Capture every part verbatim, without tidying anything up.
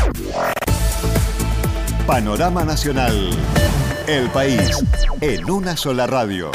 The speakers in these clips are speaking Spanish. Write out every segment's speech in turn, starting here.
Panorama Nacional. El país en una sola radio.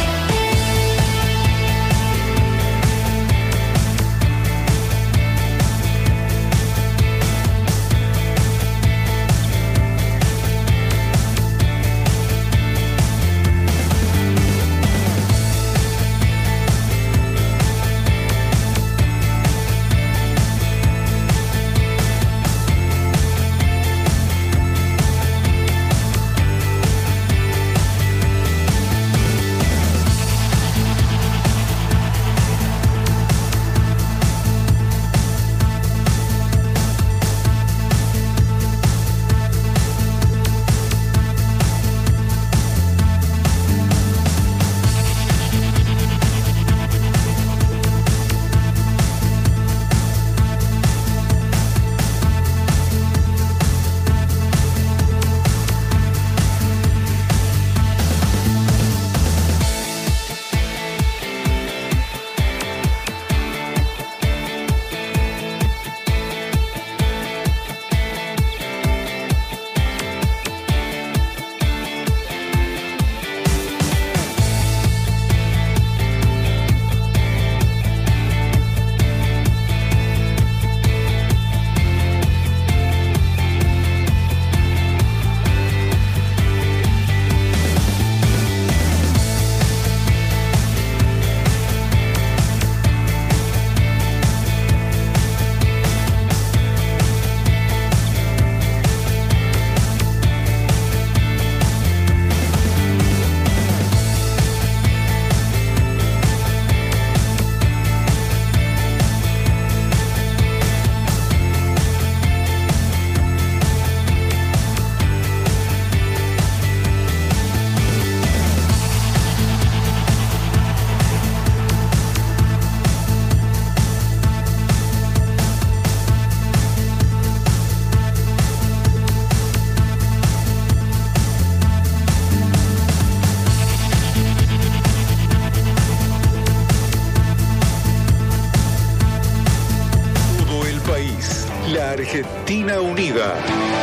Argentina Unida.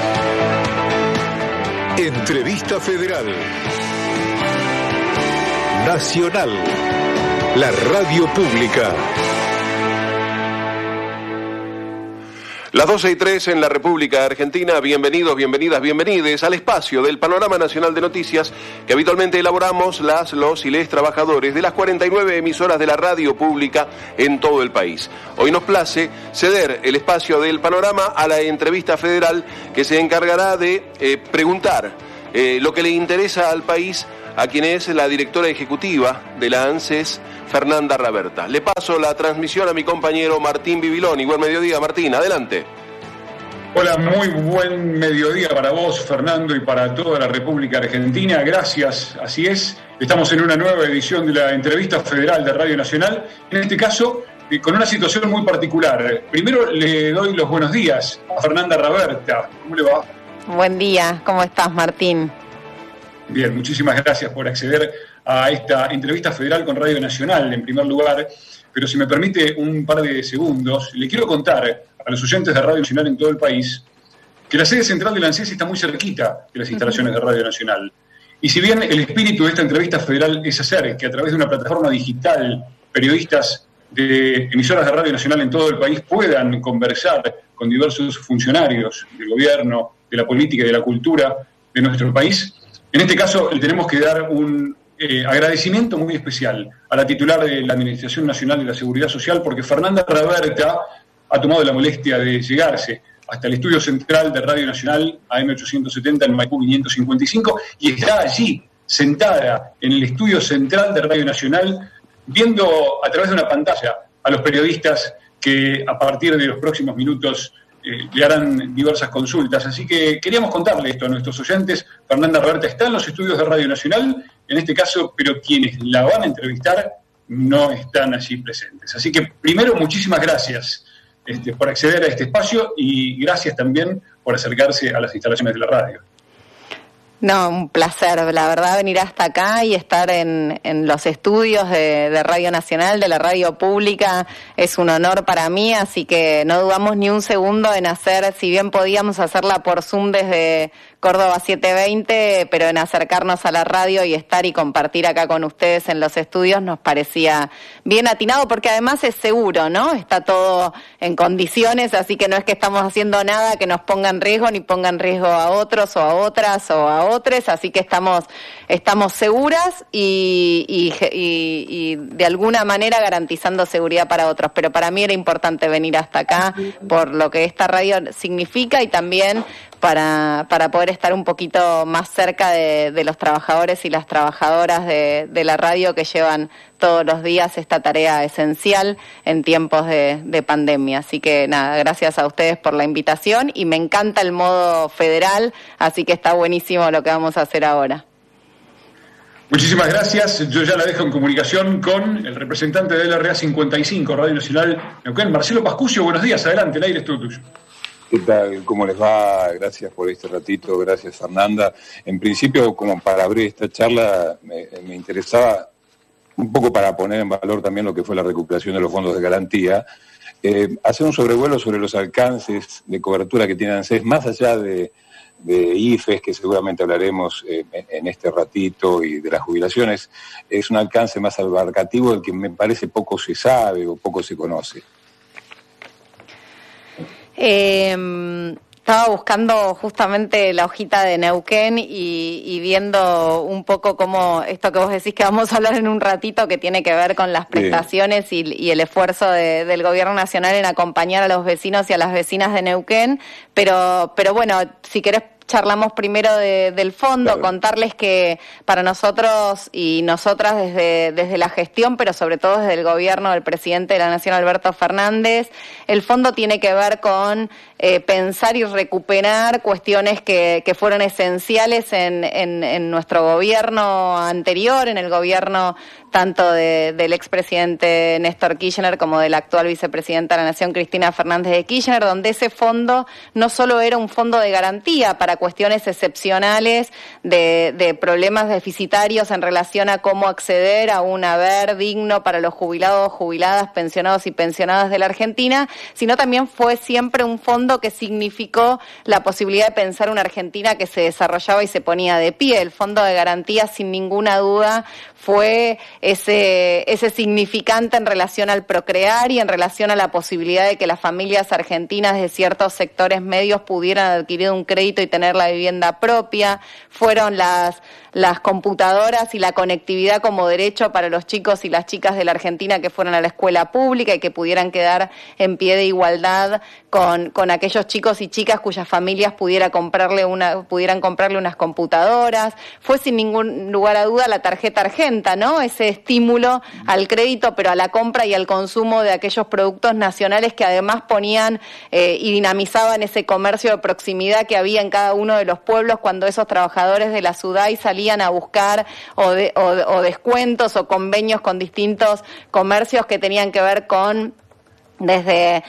Entrevista Federal. Nacional. La radio pública. Las doce y tres en la República Argentina. Bienvenidos, bienvenidas, bienvenides al espacio del Panorama Nacional de Noticias que habitualmente elaboramos las, los y les trabajadores de las cuarenta y nueve emisoras de la radio pública en todo el país. Hoy nos place ceder el espacio del Panorama a la entrevista federal que se encargará de eh, preguntar eh, lo que le interesa al país a quien es la directora ejecutiva de la ANSES, Fernanda Raberta. Le paso la transmisión a mi compañero Martín Bibiloni. Buen mediodía, Martín, adelante. Hola, muy buen mediodía para vos, Fernando, y para toda la República Argentina. Gracias, así es. Estamos en una nueva edición de la Entrevista Federal de Radio Nacional. En este caso, eh, con una situación muy particular. Primero le doy los buenos días a Fernanda Raberta. ¿Cómo le va? Buen día, ¿cómo estás, Martín? Bien, muchísimas gracias por acceder a esta entrevista federal con Radio Nacional, en primer lugar. Pero si me permite un par de segundos, le quiero contar a los oyentes de Radio Nacional en todo el país que la sede central de la ANSES está muy cerquita de las instalaciones de Radio Nacional. Y si bien el espíritu de esta entrevista federal es hacer que a través de una plataforma digital periodistas de emisoras de Radio Nacional en todo el país puedan conversar con diversos funcionarios del gobierno, de la política y de la cultura de nuestro país, en este caso le tenemos que dar un eh, agradecimiento muy especial a la titular de la Administración Nacional de la Seguridad Social, porque Fernanda Raberta ha tomado la molestia de llegarse hasta el estudio central de Radio Nacional, A M ochocientos setenta en Maipú quinientos cincuenta y cinco, y está allí, sentada en el estudio central de Radio Nacional, viendo a través de una pantalla a los periodistas que a partir de los próximos minutos eh, le harán diversas consultas. Así que queríamos contarle esto a nuestros oyentes. Fernanda Raberta está en los estudios de Radio Nacional, en este caso, pero quienes la van a entrevistar no están allí presentes. Así que primero, muchísimas gracias este, por acceder a este espacio y gracias también por acercarse a las instalaciones de la radio. No, un placer, la verdad, venir hasta acá y estar en, en los estudios de, de Radio Nacional, de la radio pública, es un honor para mí, así que no dudamos ni un segundo en hacer, si bien podíamos hacerla por Zoom desde Córdoba setecientos veinte, pero en acercarnos a la radio y estar y compartir acá con ustedes en los estudios nos parecía bien atinado, porque además es seguro, ¿no? Está todo en condiciones, así que no es que estamos haciendo nada que nos ponga en riesgo, ni ponga en riesgo a otros o a otras o a otros, así que estamos estamos seguras y, y, y, y de alguna manera garantizando seguridad para otros, pero para mí era importante venir hasta acá por lo que esta radio significa y también para para poder estar un poquito más cerca de, de los trabajadores y las trabajadoras de, de la radio que llevan todos los días esta tarea esencial en tiempos de, de pandemia. Así que nada, gracias a ustedes por la invitación y me encanta el modo federal, así que está buenísimo lo que vamos a hacer ahora. Muchísimas gracias. Yo ya la dejo en comunicación con el representante de L R A cincuenta y cinco, Radio Nacional Neuquén, Marcelo Pascucio. Buenos días, adelante, el aire es todo tuyo. ¿Qué tal? ¿Cómo les va? Gracias por este ratito, gracias Fernanda. En principio, como para abrir esta charla, me, me interesaba un poco para poner en valor también lo que fue la recuperación de los fondos de garantía, eh, hacer un sobrevuelo sobre los alcances de cobertura que tiene ANSES, más allá de, de I F E S, que seguramente hablaremos eh, en este ratito, y de las jubilaciones. Es un alcance más abarcativo del que me parece poco se sabe o poco se conoce. Eh, estaba buscando justamente la hojita de Neuquén y, y viendo un poco cómo esto que vos decís que vamos a hablar en un ratito, que tiene que ver con las prestaciones y, y el esfuerzo de, del gobierno nacional en acompañar a los vecinos y a las vecinas de Neuquén, pero, pero bueno, si querés charlamos primero de, del fondo, claro. Contarles que para nosotros y nosotras desde, desde la gestión, pero sobre todo desde el gobierno del presidente de la Nación, Alberto Fernández, el fondo tiene que ver con eh, pensar y recuperar cuestiones que, que fueron esenciales en, en, en nuestro gobierno anterior, en el gobierno tanto de, del expresidente Néstor Kirchner como de la actual vicepresidenta de la Nación, Cristina Fernández de Kirchner, donde ese fondo no solo era un fondo de garantía para cuestiones excepcionales de, de problemas deficitarios en relación a cómo acceder a un haber digno para los jubilados, jubiladas, pensionados y pensionadas de la Argentina, sino también fue siempre un fondo que significó la posibilidad de pensar una Argentina que se desarrollaba y se ponía de pie. El fondo de garantía, sin ninguna duda, fue ese, ese significante en relación al procrear y en relación a la posibilidad de que las familias argentinas de ciertos sectores medios pudieran adquirir un crédito y tener la vivienda propia. Fueron las, las computadoras y la conectividad como derecho para los chicos y las chicas de la Argentina que fueron a la escuela pública y que pudieran quedar en pie de igualdad con, con aquellos chicos y chicas cuyas familias pudiera comprarle una, pudieran comprarle unas computadoras. Fue sin ningún lugar a duda la tarjeta argenta, ¿no? Ese estímulo al crédito, pero a la compra y al consumo de aquellos productos nacionales que además ponían eh, y dinamizaban ese comercio de proximidad que había en cada uno de los pueblos cuando esos trabajadores de la SUDAI salían a buscar o, de, o, o descuentos o convenios con distintos comercios que tenían que ver con desde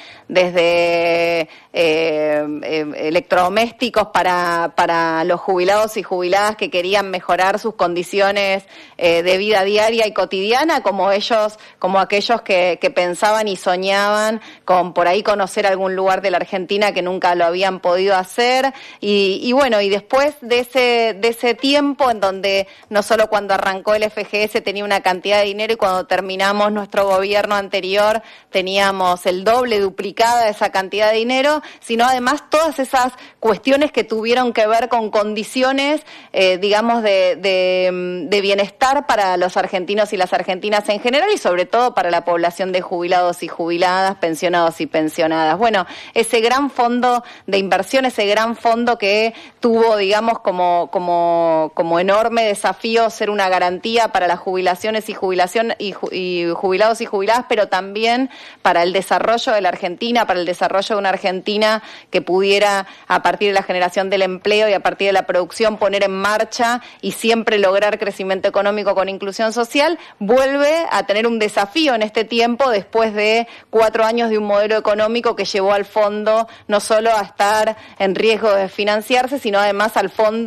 desde eh, eh, electrodomésticos para para los jubilados y jubiladas que querían mejorar sus condiciones eh, de vida diaria y cotidiana, como ellos, como aquellos que, que pensaban y soñaban con por ahí conocer algún lugar de la Argentina que nunca lo habían podido hacer. Y, y bueno, y después de ese de ese tiempo en donde no solo cuando arrancó el F G S tenía una cantidad de dinero y cuando terminamos nuestro gobierno anterior teníamos el doble, duplicada esa cantidad de dinero, sino además todas esas cuestiones que tuvieron que ver con condiciones, eh, digamos, de, de, de bienestar para los argentinos y las argentinas en general y sobre todo para la población de jubilados y jubiladas, pensionados y pensionadas. Bueno, ese gran fondo de inversión, ese gran fondo que tuvo, digamos, como, como, como enorme desafío ser una garantía para las jubilaciones y jubilación y, y jubilados y jubiladas, pero también para el desarrollo de la Argentina, para el desarrollo de una Argentina que pudiera, a partir de la generación del empleo y a partir de la producción, poner en marcha y siempre lograr crecimiento económico con inclusión social, vuelve a tener un desafío en este tiempo después de cuatro años de un modelo económico que llevó al fondo no solo a estar en riesgo de financiarse, sino además al fondo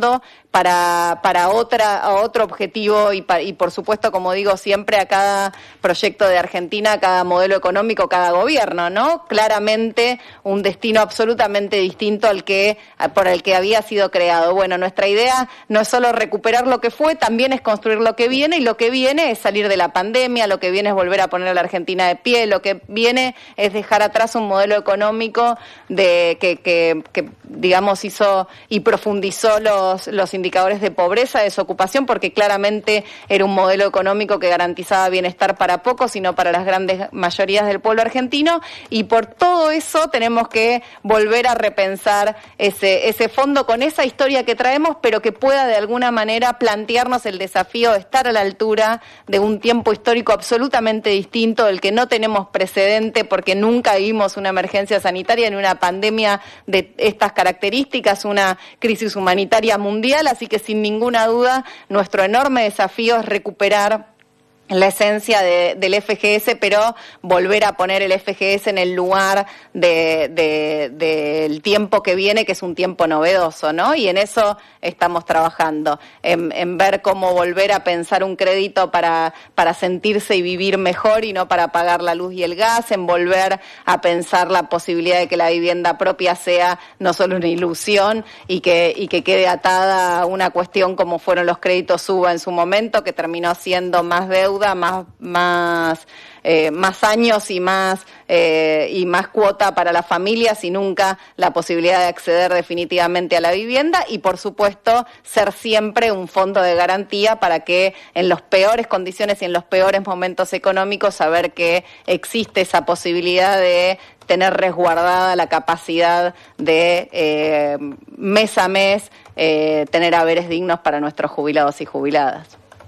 para, para otra, a otro objetivo y, pa, y por supuesto, como digo siempre, a cada proyecto de Argentina, a cada modelo económico, cada gobierno, ¿no? Claramente un destino absolutamente distinto al que, por el que había sido creado. Bueno, nuestra idea no es solo recuperar lo que fue, también es construir lo que viene, y lo que viene es salir de la pandemia, lo que viene es volver a poner a la Argentina de pie, lo que viene es dejar atrás un modelo económico de que, que, que digamos, hizo y profundizó los, los indicadores de pobreza, desocupación, porque claramente era un modelo económico que garantizaba bienestar para pocos y no para las grandes mayorías del pueblo argentino, y por todo eso tenemos que volver a repensar ese, ese fondo con esa historia que traemos, pero que pueda de alguna manera plantearnos el desafío de estar a la altura de un tiempo histórico absolutamente distinto, del que no tenemos precedente, porque nunca vimos una emergencia sanitaria ni una pandemia de estas características, una crisis humanitaria mundial, así que sin ninguna duda nuestro enorme desafío es recuperar la esencia de, del F G S, pero volver a poner el F G S en el lugar de, de, del tiempo que viene, que es un tiempo novedoso, ¿no? Y en eso estamos trabajando, en, en ver cómo volver a pensar un crédito para, para sentirse y vivir mejor y no para pagar la luz y el gas, en volver a pensar la posibilidad de que la vivienda propia sea no solo una ilusión y que, y que quede atada a una cuestión como fueron los créditos U B A en su momento, que terminó siendo más deuda, más más eh, más años y más eh, y más cuota para las familias y nunca la posibilidad de acceder definitivamente a la vivienda, y por supuesto ser siempre un fondo de garantía para que en las peores condiciones y en los peores momentos económicos saber que existe esa posibilidad de tener resguardada la capacidad de eh, mes a mes eh, tener haberes dignos para nuestros jubilados y jubiladas.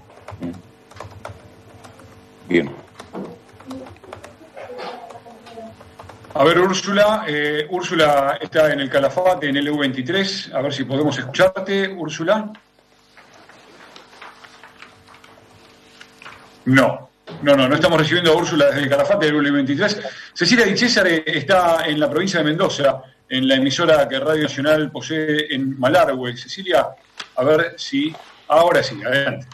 Bien. A ver, Úrsula, eh, Úrsula está en el Calafate, en el U veintitrés, a ver si podemos escucharte, Úrsula. No, no, no, no estamos recibiendo a Úrsula desde el Calafate del U veintitrés. Cecilia Di Césare está en la provincia de Mendoza, en la emisora que Radio Nacional posee en Malargüe. Cecilia, a ver si... Ahora sí, adelante.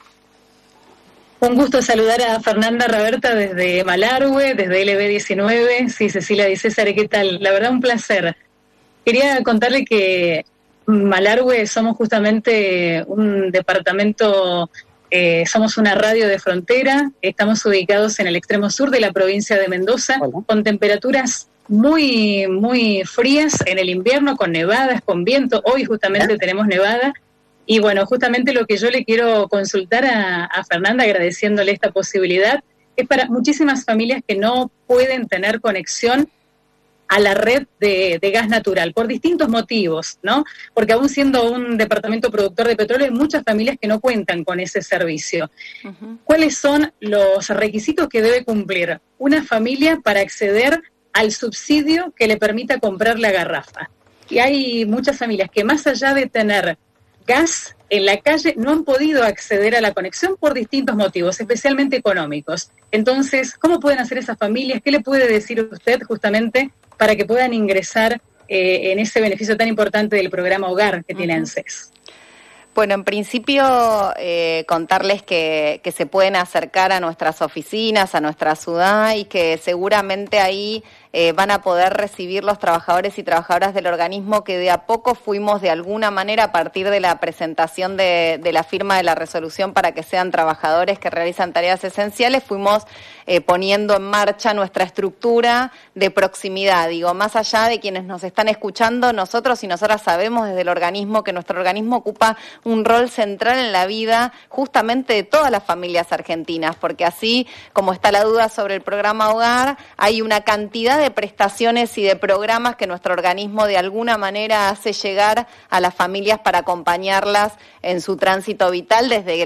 Un gusto saludar a Fernanda Raberta desde Malargüe, desde L B diecinueve. Sí, Cecilia Di Césare, ¿qué tal? La verdad, un placer. Quería contarle que Malargüe somos justamente un departamento, eh, somos una radio de frontera, estamos ubicados en el extremo sur de la provincia de Mendoza, Hola. Con temperaturas muy, muy frías en el invierno, con nevadas, con viento. Hoy justamente ¿Eh? tenemos nevada. Y bueno, justamente lo que yo le quiero consultar a, a Fernanda, agradeciéndole esta posibilidad, es para muchísimas familias que no pueden tener conexión a la red de, de gas natural, por distintos motivos, ¿no? Porque aún siendo un departamento productor de petróleo, hay muchas familias que no cuentan con ese servicio. Uh-huh. ¿Cuáles son los requisitos que debe cumplir una familia para acceder al subsidio que le permita comprar la garrafa? Y hay muchas familias que, más allá de tener gas en la calle, no han podido acceder a la conexión por distintos motivos, especialmente económicos. Entonces, ¿cómo pueden hacer esas familias? ¿Qué le puede decir usted justamente para que puedan ingresar eh, en ese beneficio tan importante del programa Hogar que uh-huh. tiene ANSES? Bueno, en principio eh, contarles que, que se pueden acercar a nuestras oficinas, a nuestra ciudad, y que seguramente ahí eh, van a poder recibir los trabajadores y trabajadoras del organismo que de a poco fuimos de alguna manera, a partir de la presentación de, de la firma de la resolución para que sean trabajadores que realizan tareas esenciales, fuimos eh, poniendo en marcha nuestra estructura de proximidad. Digo, más allá de quienes nos están escuchando, nosotros y nosotras sabemos desde el organismo que nuestro organismo ocupa un rol central en la vida justamente de todas las familias argentinas, porque así como está la duda sobre el programa Hogar, hay una cantidad de prestaciones y de programas que nuestro organismo de alguna manera hace llegar a las familias para acompañarlas en su tránsito vital, desde el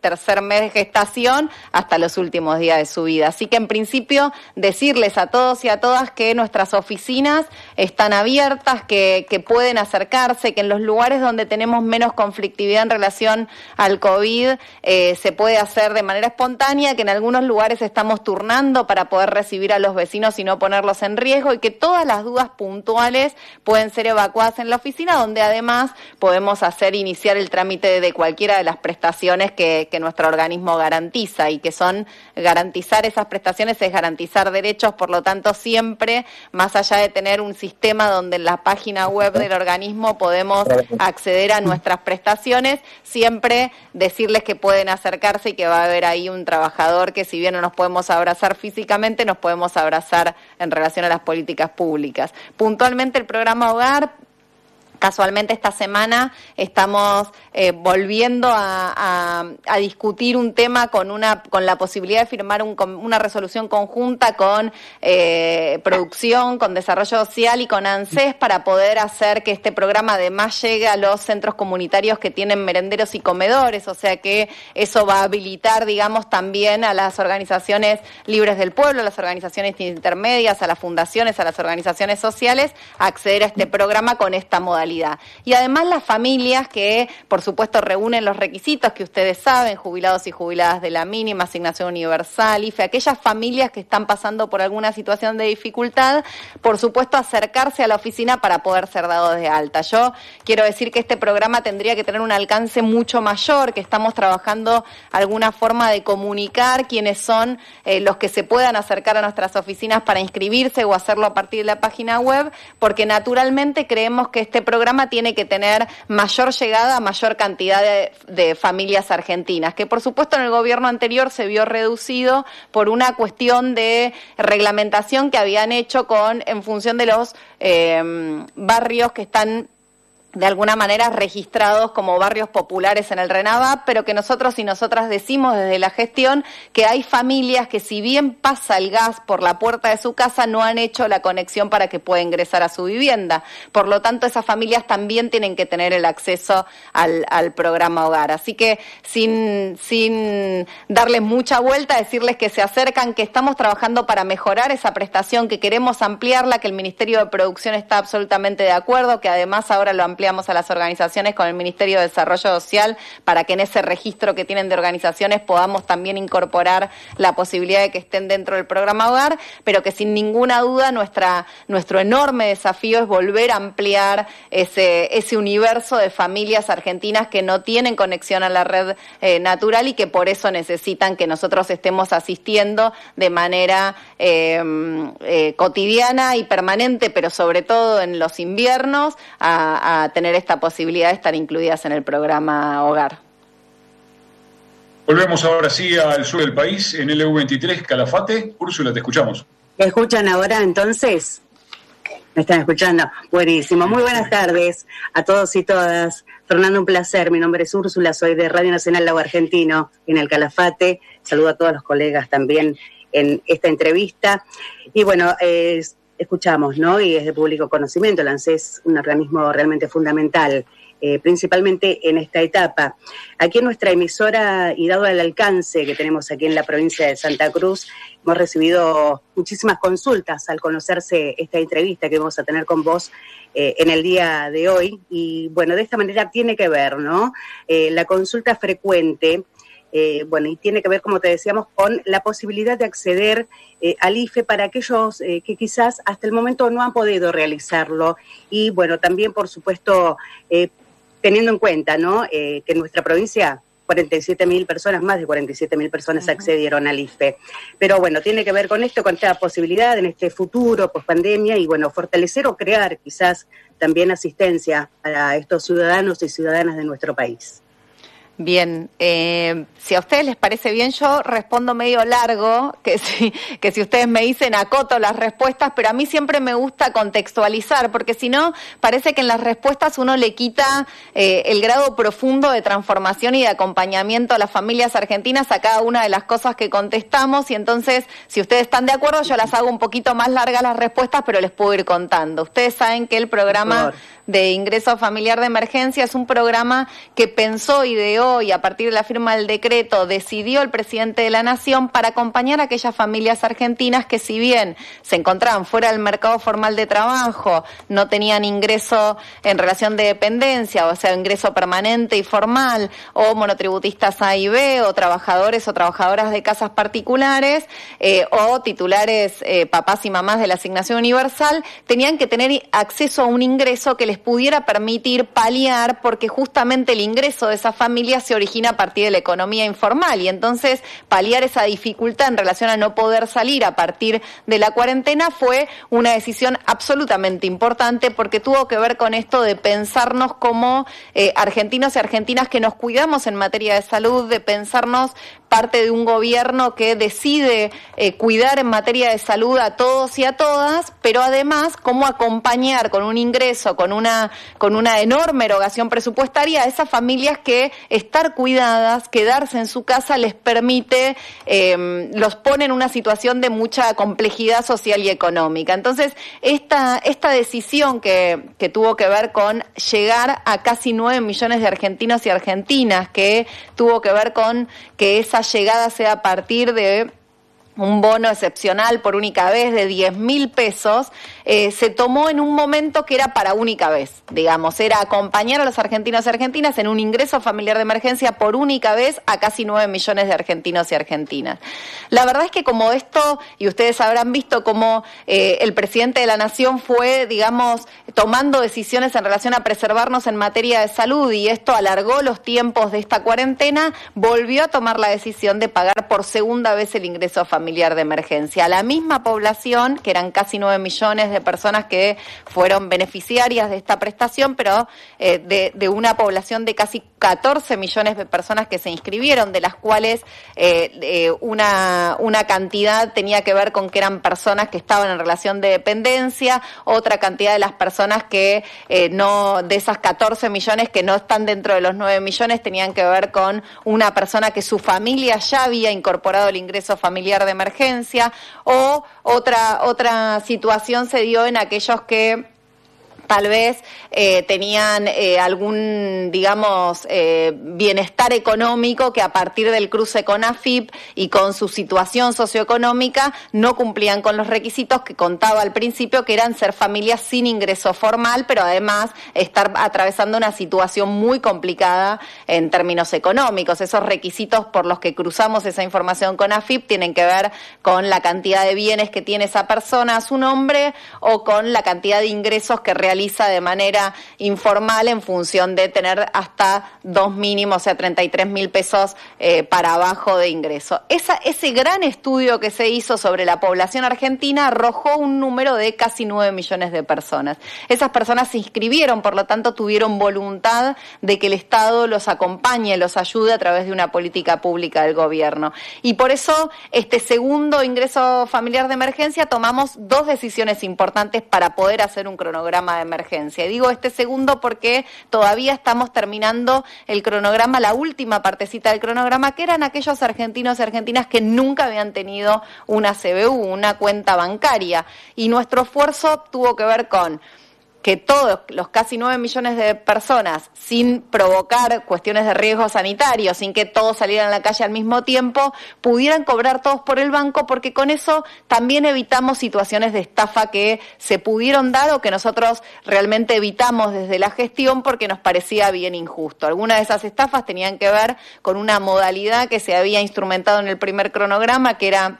tercer mes de gestación hasta los últimos días de su vida. Así que en principio decirles a todos y a todas que nuestras oficinas están abiertas, que, que pueden acercarse, que en los lugares donde tenemos menos conflictividad en relación al COVID eh, se puede hacer de manera espontánea, que en algunos lugares estamos turnando para poder recibir a los vecinos y no ponerlos en riesgo, y que todas las dudas puntuales pueden ser evacuadas en la oficina, donde además podemos hacer iniciar el trámite de cualquiera de las prestaciones que, que nuestro organismo garantiza, y que son garantizar esas prestaciones es garantizar derechos. Por lo tanto, siempre, más allá de tener un sistema donde en la página web del organismo podemos acceder a nuestras prestaciones, siempre decirles que pueden acercarse y que va a haber ahí un trabajador que, si bien no nos podemos abrazar físicamente, nos podemos abrazar en relación a las políticas públicas. Puntualmente, el programa Hogar, casualmente esta semana estamos eh, volviendo a, a, a discutir un tema con una con la posibilidad de firmar un, con una resolución conjunta con eh, producción, con desarrollo social y con ANSES, para poder hacer que este programa además llegue a los centros comunitarios que tienen merenderos y comedores. O sea que eso va a habilitar, digamos, también a las organizaciones libres del pueblo, a las organizaciones intermedias, a las fundaciones, a las organizaciones sociales, a acceder a este programa con esta modalidad. Y además las familias que, por supuesto, reúnen los requisitos que ustedes saben, jubilados y jubiladas de la mínima, asignación universal, I F E, aquellas familias que están pasando por alguna situación de dificultad, por supuesto, acercarse a la oficina para poder ser dados de alta. Yo quiero decir que este programa tendría que tener un alcance mucho mayor, que estamos trabajando alguna forma de comunicar quiénes son eh, los que se puedan acercar a nuestras oficinas para inscribirse o hacerlo a partir de la página web, porque naturalmente creemos que este programa programa tiene que tener mayor llegada a mayor cantidad de, de familias argentinas, que por supuesto en el gobierno anterior se vio reducido por una cuestión de reglamentación que habían hecho con en función de los eh, barrios que están de alguna manera registrados como barrios populares en el RENAVAP, pero que nosotros y nosotras decimos desde la gestión que hay familias que, si bien pasa el gas por la puerta de su casa, no han hecho la conexión para que pueda ingresar a su vivienda. Por lo tanto, esas familias también tienen que tener el acceso al, al programa Hogar. Así que sin, sin darles mucha vuelta, decirles que se acercan, que estamos trabajando para mejorar esa prestación, que queremos ampliarla, que el Ministerio de Producción está absolutamente de acuerdo, que además ahora lo ampliamos a las organizaciones con el Ministerio de Desarrollo Social, para que en ese registro que tienen de organizaciones podamos también incorporar la posibilidad de que estén dentro del programa Hogar, pero que sin ninguna duda nuestra, nuestro enorme desafío es volver a ampliar ese, ese universo de familias argentinas que no tienen conexión a la red eh, natural y que por eso necesitan que nosotros estemos asistiendo de manera eh, eh, cotidiana y permanente, pero sobre todo en los inviernos, a, a tener esta posibilidad de estar incluidas en el programa Hogar. Volvemos ahora sí al sur del país, en L U veintitrés, Calafate. Úrsula, te escuchamos. ¿Me escuchan ahora entonces? ¿Me están escuchando? Buenísimo. Muy buenas tardes a todos y todas. Fernando, un placer. Mi nombre es Úrsula, soy de Radio Nacional Lago Argentino, en el Calafate. Saludo a todos los colegas también en esta entrevista. Y bueno, eh, escuchamos, ¿no? Y es de público conocimiento, el ANSES es un organismo realmente fundamental, eh, principalmente en esta etapa. Aquí en nuestra emisora, y dado el alcance que tenemos aquí en la provincia de Santa Cruz, hemos recibido muchísimas consultas al conocerse esta entrevista que vamos a tener con vos eh, en el día de hoy. Y bueno, de esta manera tiene que ver, ¿no? Eh, la consulta frecuente. Eh, bueno, y tiene que ver, como te decíamos, con la posibilidad de acceder eh, al I F E para aquellos eh, que quizás hasta el momento no han podido realizarlo. Y bueno, también, por supuesto, eh, teniendo en cuenta, ¿no? Eh, que en nuestra provincia cuarenta y siete mil personas, más de cuarenta y siete mil personas uh-huh. accedieron al I F E. Pero bueno, tiene que ver con esto, con esta posibilidad en este futuro, post pandemia, y bueno, fortalecer o crear quizás también asistencia para estos ciudadanos y ciudadanas de nuestro país. Bien, eh, si a ustedes les parece bien, yo respondo medio largo, que si, que si ustedes me dicen acoto las respuestas, pero a mí siempre me gusta contextualizar, porque si no, parece que en las respuestas uno le quita eh, el grado profundo de transformación y de acompañamiento a las familias argentinas a cada una de las cosas que contestamos, y entonces, si ustedes están de acuerdo, yo las hago un poquito más largas las respuestas, pero les puedo ir contando. Ustedes saben que el programa de ingreso familiar de emergencia es un programa que pensó, ideó y a partir de la firma del decreto decidió el presidente de la Nación para acompañar a aquellas familias argentinas que, si bien se encontraban fuera del mercado formal de trabajo, no tenían ingreso en relación de dependencia, o sea, ingreso permanente y formal, o monotributistas A y B, o trabajadores o trabajadoras de casas particulares, eh, o titulares eh, papás y mamás de la asignación universal, tenían que tener acceso a un ingreso que les pudiera permitir paliar, porque justamente el ingreso de esas familias se origina a partir de la economía informal, y entonces paliar esa dificultad en relación a no poder salir a partir de la cuarentena fue una decisión absolutamente importante, porque tuvo que ver con esto de pensarnos como eh, argentinos y argentinas que nos cuidamos en materia de salud, de pensarnos parte de un gobierno que decide eh, cuidar en materia de salud a todos y a todas, pero además cómo acompañar con un ingreso, con una, con una enorme erogación presupuestaria a esas familias que estar cuidadas, quedarse en su casa les permite, eh, los pone en una situación de mucha complejidad social y económica. Entonces, esta, esta decisión que, que tuvo que ver con llegar a casi nueve millones de argentinos y argentinas, que tuvo que ver con que esa llegada sea a partir de un bono excepcional por única vez de diez mil pesos, eh, se tomó en un momento que era para única vez, digamos, era acompañar a los argentinos y argentinas en un ingreso familiar de emergencia por única vez a casi nueve millones de argentinos y argentinas. La verdad es que como esto, y ustedes habrán visto cómo eh, el presidente de la Nación fue, digamos, tomando decisiones en relación a preservarnos en materia de salud, y esto alargó los tiempos de esta cuarentena, volvió a tomar la decisión de pagar por segunda vez el ingreso familiar familiar de emergencia. La misma población, que eran casi nueve millones de personas que fueron beneficiarias de esta prestación, pero eh, de, de una población de casi catorce millones de personas que se inscribieron, de las cuales eh, eh, una, una cantidad tenía que ver con que eran personas que estaban en relación de dependencia, otra cantidad de las personas que eh, no, de esas catorce millones que no están dentro de los nueve millones, tenían que ver con una persona que su familia ya había incorporado el ingreso familiar de emergencia, o otra otra situación se dio en aquellos que tal vez eh, tenían eh, algún, digamos, eh, bienestar económico que a partir del cruce con A F I P y con su situación socioeconómica no cumplían con los requisitos que contaba al principio, que eran ser familias sin ingreso formal, pero además estar atravesando una situación muy complicada en términos económicos. Esos requisitos por los que cruzamos esa información con A F I P tienen que ver con la cantidad de bienes que tiene esa persona a su nombre o con la cantidad de ingresos que realiza de manera informal en función de tener hasta dos mínimos, o sea, treinta y tres mil pesos eh, para abajo de ingreso. Esa, ese gran estudio que se hizo sobre la población argentina arrojó un número de casi nueve millones de personas. Esas personas se inscribieron, por lo tanto, tuvieron voluntad de que el Estado los acompañe, los ayude a través de una política pública del gobierno. Y por eso, este segundo ingreso familiar de emergencia, tomamos dos decisiones importantes para poder hacer un cronograma de emergencia. Y digo este segundo porque todavía estamos terminando el cronograma, la última partecita del cronograma, que eran aquellos argentinos y argentinas que nunca habían tenido una C B U, una cuenta bancaria. Y nuestro esfuerzo tuvo que ver con que todos los casi nueve millones de personas, sin provocar cuestiones de riesgo sanitario, sin que todos salieran a la calle al mismo tiempo, pudieran cobrar todos por el banco, porque con eso también evitamos situaciones de estafa que se pudieron dar o que nosotros realmente evitamos desde la gestión porque nos parecía bien injusto. Algunas de esas estafas tenían que ver con una modalidad que se había instrumentado en el primer cronograma, que era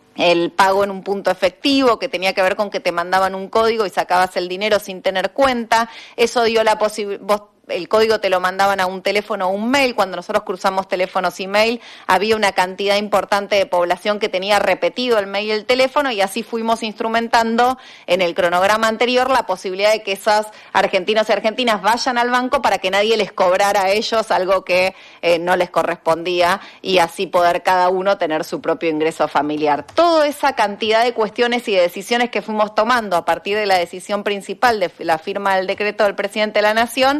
el pago en un punto efectivo, que tenía que ver con que te mandaban un código y sacabas el dinero sin tener cuenta. Eso dio la posibilidad. El código te lo mandaban a un teléfono o un mail. Cuando nosotros cruzamos teléfonos y mail, había una cantidad importante de población que tenía repetido el mail y el teléfono, y así fuimos instrumentando en el cronograma anterior la posibilidad de que esos argentinos y argentinas vayan al banco para que nadie les cobrara a ellos algo que eh, no les correspondía, y así poder cada uno tener su propio ingreso familiar. Toda esa cantidad de cuestiones y de decisiones que fuimos tomando a partir de la decisión principal de la firma del decreto del presidente de la Nación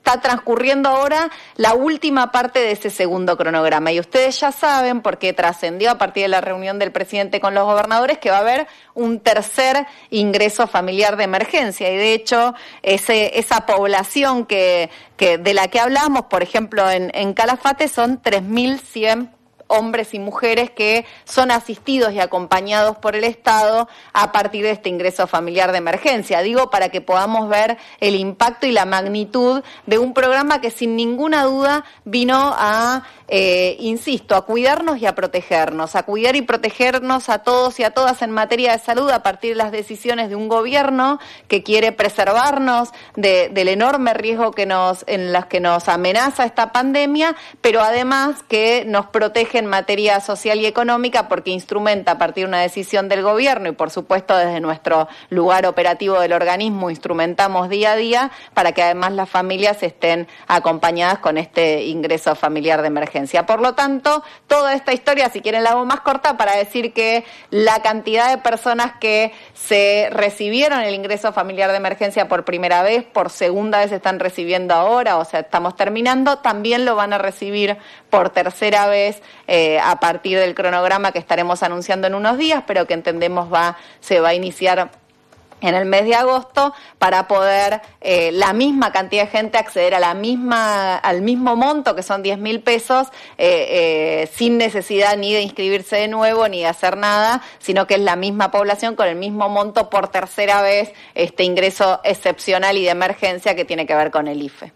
está transcurriendo ahora la última parte de ese segundo cronograma. Y ustedes ya saben, porque trascendió a partir de la reunión del presidente con los gobernadores, que va a haber un tercer ingreso familiar de emergencia. Y de hecho, ese, esa población que, que de la que hablamos, por ejemplo, en, en Calafate, son tres mil cien hombres y mujeres que son asistidos y acompañados por el Estado a partir de este ingreso familiar de emergencia. Digo, para que podamos ver el impacto y la magnitud de un programa que sin ninguna duda vino a, eh, insisto, a cuidarnos y a protegernos, a cuidar y protegernos a todos y a todas en materia de salud a partir de las decisiones de un gobierno que quiere preservarnos de, del enorme riesgo que nos, en las que nos amenaza esta pandemia, pero además que nos protege en materia social y económica porque instrumenta a partir de una decisión del gobierno y por supuesto desde nuestro lugar operativo del organismo instrumentamos día a día para que además las familias estén acompañadas con este ingreso familiar de emergencia. Por lo tanto, toda esta historia, si quieren la hago más corta, para decir que la cantidad de personas que se recibieron el ingreso familiar de emergencia por primera vez, por segunda vez están recibiendo ahora, o sea, estamos terminando, también lo van a recibir por tercera vez eh, a partir del cronograma que estaremos anunciando en unos días, pero que entendemos va se va a iniciar en el mes de agosto para poder eh, la misma cantidad de gente acceder a la misma al mismo monto, que son diez mil pesos, eh, eh, sin necesidad ni de inscribirse de nuevo ni de hacer nada, sino que es la misma población con el mismo monto por tercera vez, este ingreso excepcional y de emergencia que tiene que ver con el I F E.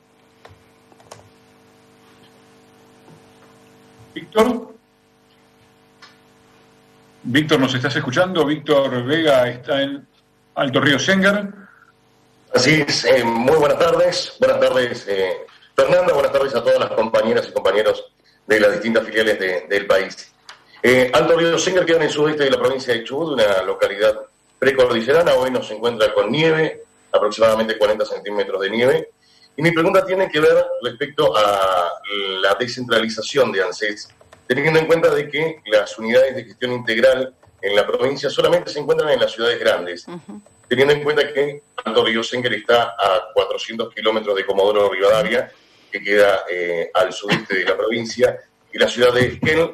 Víctor. Víctor, ¿nos estás escuchando? Víctor Vega está en Alto Río Sengar. Así es, eh, muy buenas tardes. Buenas tardes, eh, Fernanda. Buenas tardes a todas las compañeras y compañeros de las distintas filiales de, del país. Eh, Alto Río Sengar queda en el sudeste de la provincia de Chubut, una localidad precordillerana. Hoy nos encuentra con nieve, aproximadamente cuarenta centímetros de nieve. Y mi pregunta tiene que ver respecto a la descentralización de ANSES, teniendo en cuenta de que las unidades de gestión integral en la provincia solamente se encuentran en las ciudades grandes, uh-huh. teniendo en cuenta que Alto Río Sengar está a cuatrocientos kilómetros de Comodoro Rivadavia, que queda eh, al sudeste de la provincia, y la ciudad de Esquel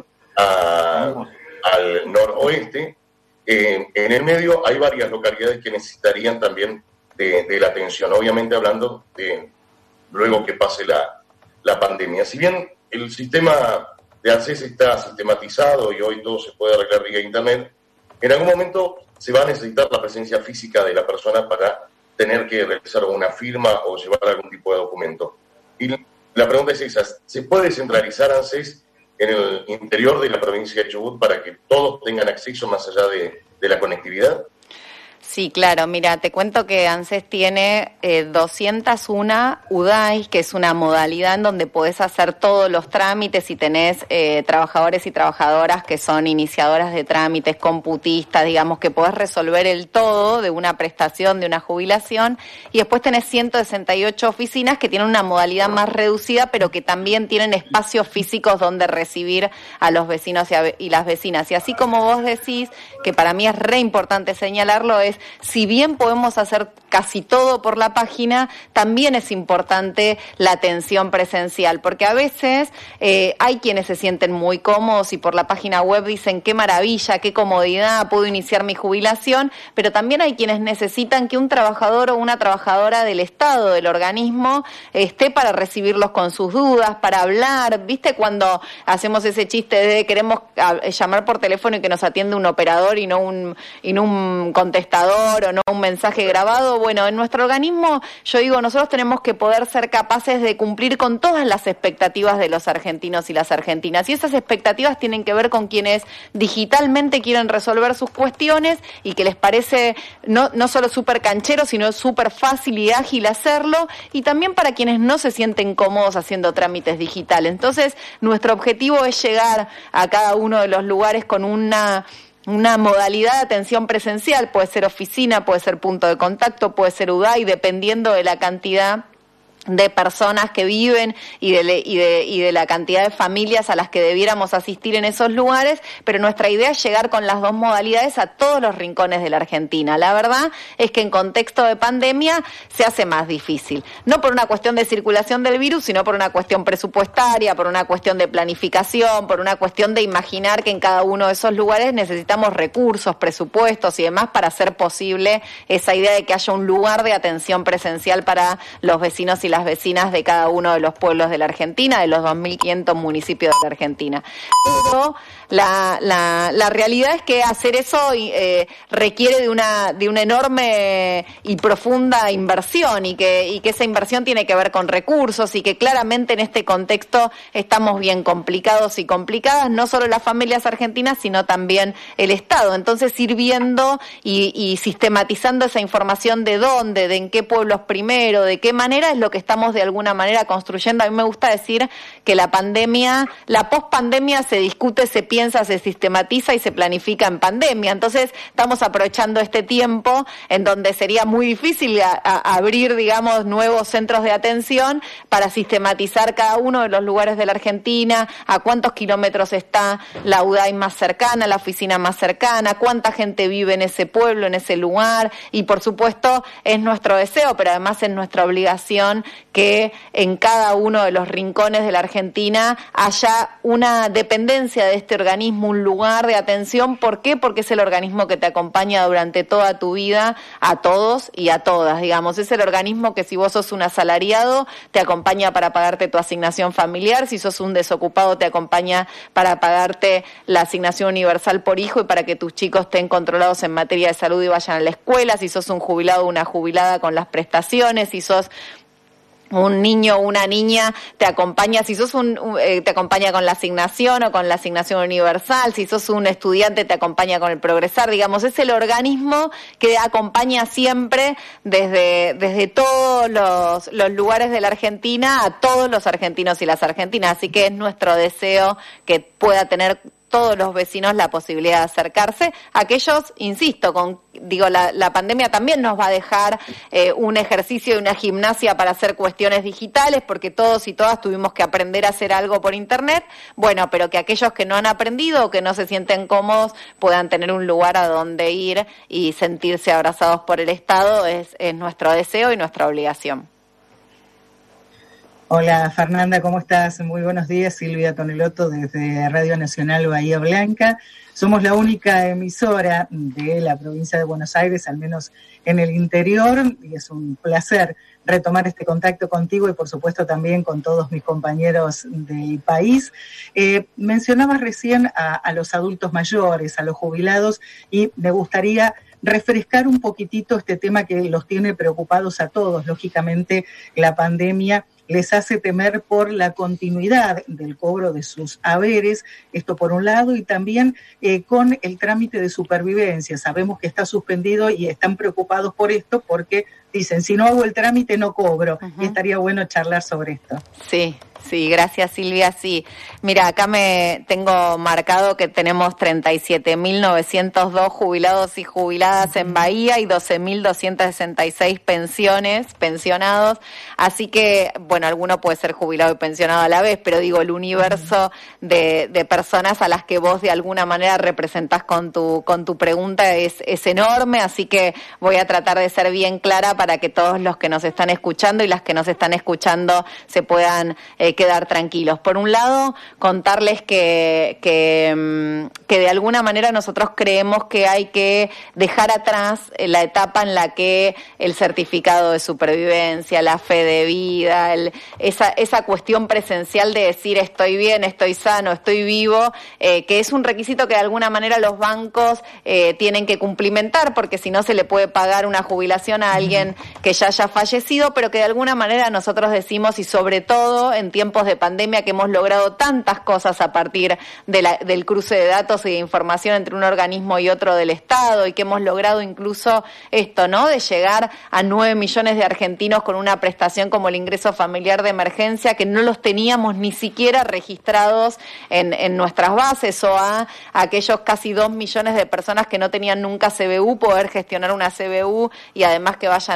a, al noroeste. Eh, en el medio hay varias localidades que necesitarían también de, de la atención, obviamente hablando de luego que pase la, la pandemia. Si bien el sistema de ANSES está sistematizado y hoy todo se puede arreglar vía internet, en algún momento se va a necesitar la presencia física de la persona para tener que realizar una firma o llevar algún tipo de documento. Y la pregunta es esa, ¿se puede centralizar ANSES en el interior de la provincia de Chubut para que todos tengan acceso más allá de, de la conectividad? Sí, claro. Mira, te cuento que ANSES tiene eh, doscientos uno U D A I, que es una modalidad en donde podés hacer todos los trámites y tenés eh, trabajadores y trabajadoras que son iniciadoras de trámites, computistas, digamos, que podés resolver el todo de una prestación, de una jubilación, y después tenés ciento sesenta y ocho oficinas que tienen una modalidad más reducida, pero que también tienen espacios físicos donde recibir a los vecinos y, a, y las vecinas. Y así como vos decís, que para mí es re importante señalarlo, es si bien podemos hacer casi todo por la página, también es importante la atención presencial, porque a veces eh, hay quienes se sienten muy cómodos y por la página web dicen qué maravilla, qué comodidad, puedo iniciar mi jubilación, pero también hay quienes necesitan que un trabajador o una trabajadora del Estado, del organismo, esté para recibirlos con sus dudas, para hablar. ¿Viste cuando hacemos ese chiste de queremos llamar por teléfono y que nos atiende un operador y no un, y no un contestador o no un mensaje grabado? Bueno, en nuestro organismo, yo digo, nosotros tenemos que poder ser capaces de cumplir con todas las expectativas de los argentinos y las argentinas, y esas expectativas tienen que ver con quienes digitalmente quieren resolver sus cuestiones y que les parece no, no solo súper canchero, sino súper fácil y ágil hacerlo, y también para quienes no se sienten cómodos haciendo trámites digitales. Entonces, nuestro objetivo es llegar a cada uno de los lugares con una una modalidad de atención presencial, puede ser oficina, puede ser punto de contacto, puede ser U D A I, dependiendo de la cantidad de personas que viven y de, y, de, y de la cantidad de familias a las que debiéramos asistir en esos lugares, pero nuestra idea es llegar con las dos modalidades a todos los rincones de la Argentina. La verdad es que en contexto de pandemia se hace más difícil, no por una cuestión de circulación del virus, sino por una cuestión presupuestaria, por una cuestión de planificación, por una cuestión de imaginar que en cada uno de esos lugares necesitamos recursos, presupuestos y demás para hacer posible esa idea de que haya un lugar de atención presencial para los vecinos y las vecinas de cada uno de los pueblos de la Argentina, de los dos mil quinientos municipios de la Argentina. Pero la, la, la realidad es que hacer eso eh, requiere de una, de una enorme y profunda inversión y que, y que esa inversión tiene que ver con recursos y que claramente en este contexto estamos bien complicados y complicadas, no solo las familias argentinas, sino también el Estado. Entonces ir viendo y, y sistematizando esa información de dónde, de en qué pueblos primero, de qué manera es lo que estamos de alguna manera construyendo. A mí me gusta decir que la pandemia, la pospandemia se discute, se piensa, se sistematiza y se planifica en pandemia. Entonces estamos aprovechando este tiempo en donde sería muy difícil a, a abrir, digamos, nuevos centros de atención para sistematizar cada uno de los lugares de la Argentina, a cuántos kilómetros está la U D A I más cercana, la oficina más cercana, cuánta gente vive en ese pueblo, en ese lugar, y por supuesto es nuestro deseo, pero además es nuestra obligación que en cada uno de los rincones de la Argentina haya una dependencia de este organismo, un lugar de atención. ¿Por qué? Porque es el organismo que te acompaña durante toda tu vida, a todos y a todas, digamos. Es el organismo que si vos sos un asalariado, te acompaña para pagarte tu asignación familiar, si sos un desocupado, te acompaña para pagarte la asignación universal por hijo y para que tus chicos estén controlados en materia de salud y vayan a la escuela, si sos un jubilado o una jubilada con las prestaciones, si sos un niño o una niña, te acompaña, si sos un, eh, te acompaña con la asignación o con la asignación universal, si sos un estudiante te acompaña con el progresar, digamos, es el organismo que acompaña siempre desde, desde todos los, los lugares de la Argentina a todos los argentinos y las argentinas, así que es nuestro deseo que pueda tener todos los vecinos la posibilidad de acercarse. Aquellos, insisto, con digo la, la pandemia también nos va a dejar eh, un ejercicio y una gimnasia para hacer cuestiones digitales, porque todos y todas tuvimos que aprender a hacer algo por internet, bueno, pero que aquellos que no han aprendido o que no se sienten cómodos puedan tener un lugar a donde ir y sentirse abrazados por el Estado, es, es nuestro deseo y nuestra obligación. Hola Fernanda, ¿cómo estás? Muy buenos días, Silvia Tonelotto desde Radio Nacional Bahía Blanca. Somos la única emisora de la provincia de Buenos Aires, al menos en el interior, y es un placer retomar este contacto contigo y por supuesto también con todos mis compañeros del país. Eh, mencionabas recién a, a los adultos mayores, a los jubilados, y me gustaría refrescar un poquitito este tema que los tiene preocupados a todos. Lógicamente, la pandemia les hace temer por la continuidad del cobro de sus haberes, esto por un lado, y también eh, con el trámite de supervivencia. Sabemos que está suspendido y están preocupados por esto porque dicen, si no hago el trámite no cobro. Uh-huh. Y estaría bueno charlar sobre esto. Sí. Sí, gracias Silvia, sí. Mira, acá me tengo marcado que tenemos treinta y siete mil novecientos dos jubilados y jubiladas en Bahía y doce mil doscientas sesenta y seis pensiones, pensionados, así que, bueno, alguno puede ser jubilado y pensionado a la vez, pero digo, el universo de, de personas a las que vos de alguna manera representás con tu, con tu pregunta es, es enorme, así que voy a tratar de ser bien clara para que todos los que nos están escuchando y las que nos están escuchando se puedan eh, quedar tranquilos. Por un lado, contarles que, que, que de alguna manera nosotros creemos que hay que dejar atrás la etapa en la que el certificado de supervivencia, la fe de vida, el, esa, esa cuestión presencial de decir estoy bien, estoy sano, estoy vivo, eh, que es un requisito que de alguna manera los bancos eh, tienen que cumplimentar, porque si no se le puede pagar una jubilación a alguien que ya haya fallecido, pero que de alguna manera nosotros decimos, y sobre todo en tiempos de pandemia, que hemos logrado tantas cosas a partir de la, del cruce de datos y de información entre un organismo y otro del Estado, y que hemos logrado incluso esto, ¿no?, de llegar a nueve millones de argentinos con una prestación como el ingreso familiar de emergencia, que no los teníamos ni siquiera registrados en, en nuestras bases, o a, a aquellos casi dos millones de personas que no tenían nunca C B U, poder gestionar una C B U y además que vayan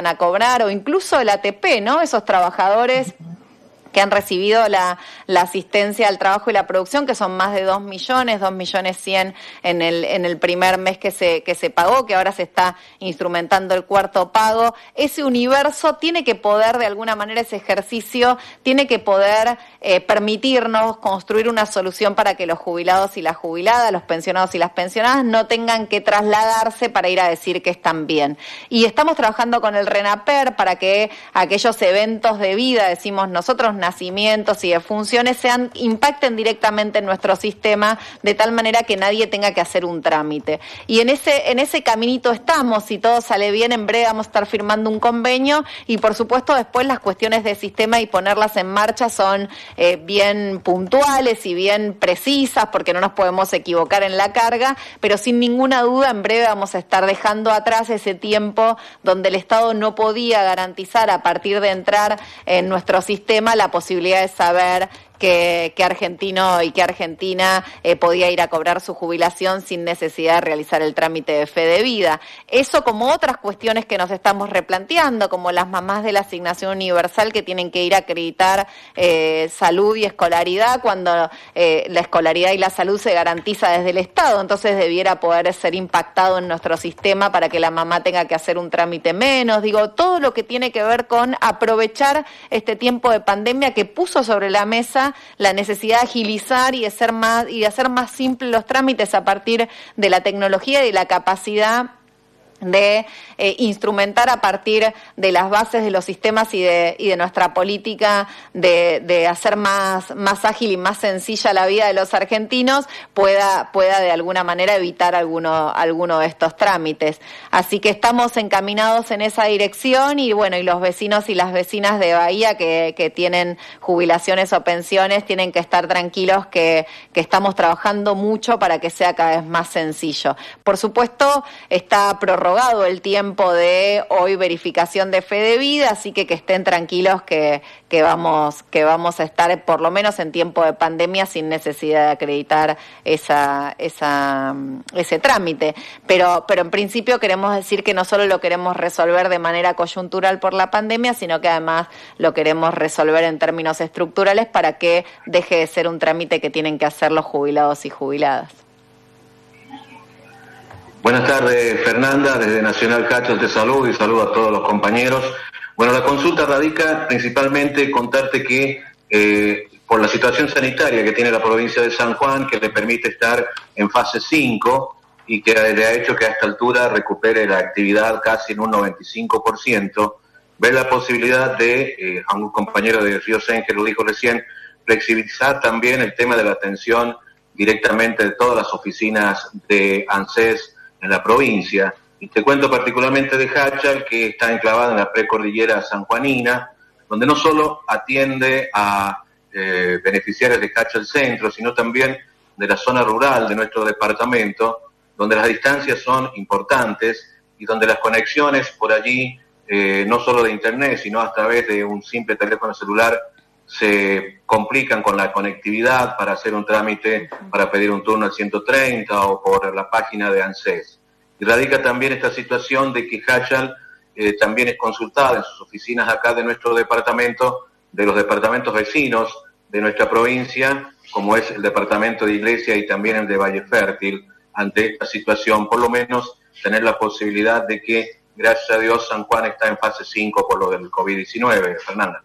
a cobrar, o incluso el A T P, ¿no? Esos trabajadores que han recibido la, la asistencia al trabajo y la producción, que son más de dos millones, dos millones cien en el, en el primer mes que se, que se pagó, que ahora se está instrumentando el cuarto pago. Ese universo tiene que poder, de alguna manera, ese ejercicio tiene que poder eh, permitirnos construir una solución para que los jubilados y las jubiladas, los pensionados y las pensionadas no tengan que trasladarse para ir a decir que están bien. Y estamos trabajando con el RENAPER para que aquellos eventos de vida, decimos nosotros, nacimientos y defunciones, sean, impacten directamente en nuestro sistema, de tal manera que nadie tenga que hacer un trámite. Y en ese, en ese caminito estamos, si todo sale bien, en breve vamos a estar firmando un convenio, y por supuesto después las cuestiones de sistema y ponerlas en marcha son eh, bien puntuales y bien precisas, porque no nos podemos equivocar en la carga, pero sin ninguna duda en breve vamos a estar dejando atrás ese tiempo donde el Estado no podía garantizar, a partir de entrar en nuestro sistema, la posibilidad de saber que, que argentino y que argentina eh, podía ir a cobrar su jubilación sin necesidad de realizar el trámite de fe de vida. Eso, como otras cuestiones que nos estamos replanteando, como las mamás de la asignación universal que tienen que ir a acreditar eh, salud y escolaridad, cuando eh, la escolaridad y la salud se garantiza desde el Estado, entonces debiera poder ser impactado en nuestro sistema para que la mamá tenga que hacer un trámite menos. Digo, todo lo que tiene que ver con aprovechar este tiempo de pandemia que puso sobre la mesa la necesidad de agilizar y de ser más y de hacer más simples los trámites a partir de la tecnología y de la capacidad de eh, instrumentar a partir de las bases de los sistemas y de, y de nuestra política de, de hacer más, más ágil y más sencilla la vida de los argentinos, pueda, pueda de alguna manera evitar alguno, alguno de estos trámites. Así que estamos encaminados en esa dirección, y bueno, y los vecinos y las vecinas de Bahía que, que tienen jubilaciones o pensiones tienen que estar tranquilos que, que estamos trabajando mucho para que sea cada vez más sencillo. Por supuesto, está prorrogado el tiempo de hoy verificación de fe de vida, así que que estén tranquilos que, que vamos que vamos a estar por lo menos en tiempo de pandemia sin necesidad de acreditar esa esa ese trámite. Pero pero en principio queremos decir que no solo lo queremos resolver de manera coyuntural por la pandemia, sino que además lo queremos resolver en términos estructurales para que deje de ser un trámite que tienen que hacer los jubilados y jubiladas. Buenas tardes, Fernanda, desde Nacional Catchel te saludo y saludo a todos los compañeros. Bueno, la consulta radica principalmente contarte que eh, por la situación sanitaria que tiene la provincia de San Juan, que le permite estar en fase cinco y que le ha hecho que a esta altura recupere la actividad casi en un noventa y cinco por ciento, ver la posibilidad de, eh, a un compañero de Río Sáenz lo dijo recién, flexibilizar también el tema de la atención directamente de todas las oficinas de ANSES en la provincia. Y te cuento particularmente de Hachal, que está enclavada en la precordillera sanjuanina, donde no solo atiende a eh, beneficiarios de Hachal Centro, sino también de la zona rural de nuestro departamento, donde las distancias son importantes y donde las conexiones por allí, eh, no solo de internet, sino a través de un simple teléfono celular, se complican con la conectividad para hacer un trámite, para pedir un turno al ciento treinta o por la página de ANSES. Y radica también esta situación de que Hachal eh, también es consultada en sus oficinas acá de nuestro departamento, de los departamentos vecinos de nuestra provincia, como es el departamento de Iglesia y también el de Valle Fértil, ante esta situación, por lo menos tener la posibilidad de que, gracias a Dios, San Juan está en fase cinco por lo del COVID diecinueve. Fernanda.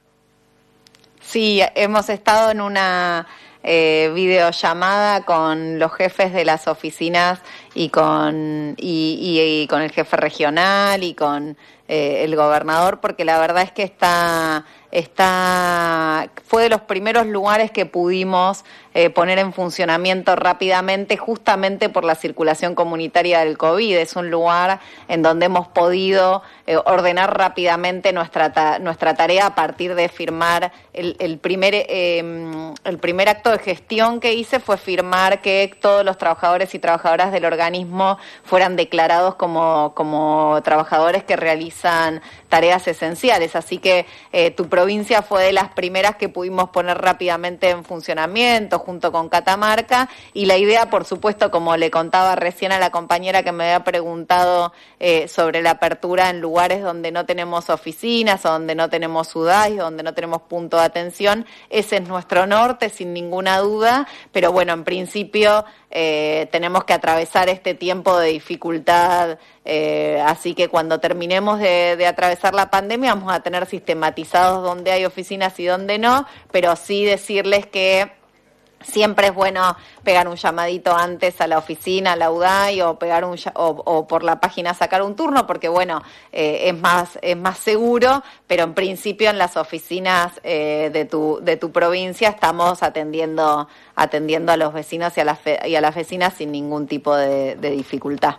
Sí, hemos estado en una eh, videollamada con los jefes de las oficinas y con y, y, y con el jefe regional y con eh, el gobernador, porque la verdad es que está está fue de los primeros lugares que pudimos eh, poner en funcionamiento rápidamente, justamente por la circulación comunitaria del COVID. Es un lugar en donde hemos podido eh, ordenar rápidamente nuestra ta- nuestra tarea a partir de firmar el, el primer eh, el primer acto de gestión que hice fue firmar que todos los trabajadores y trabajadoras del organismo fueran declarados como como trabajadores que realizan tareas esenciales. Así que eh, tu provincia fue de las primeras que pudimos poner rápidamente en funcionamiento junto con Catamarca, y la idea, por supuesto, como le contaba recién a la compañera que me había preguntado eh, sobre la apertura en lugares donde no tenemos oficinas, o donde no tenemos U D A I, donde no tenemos punto de atención, ese es nuestro norte, sin ninguna duda, pero bueno, en principio eh, tenemos que atravesar este tiempo de dificultad, eh, así que cuando terminemos de, de atravesar la pandemia vamos a tener sistematizados dónde hay oficinas y dónde no, pero sí decirles que siempre es bueno pegar un llamadito antes a la oficina, a la U D A I, o pegar un o, o por la página sacar un turno, porque bueno, eh, es más es más seguro, pero en principio en las oficinas eh, de tu de tu provincia estamos atendiendo atendiendo a los vecinos y a las fe, y a las vecinas sin ningún tipo de, de dificultad.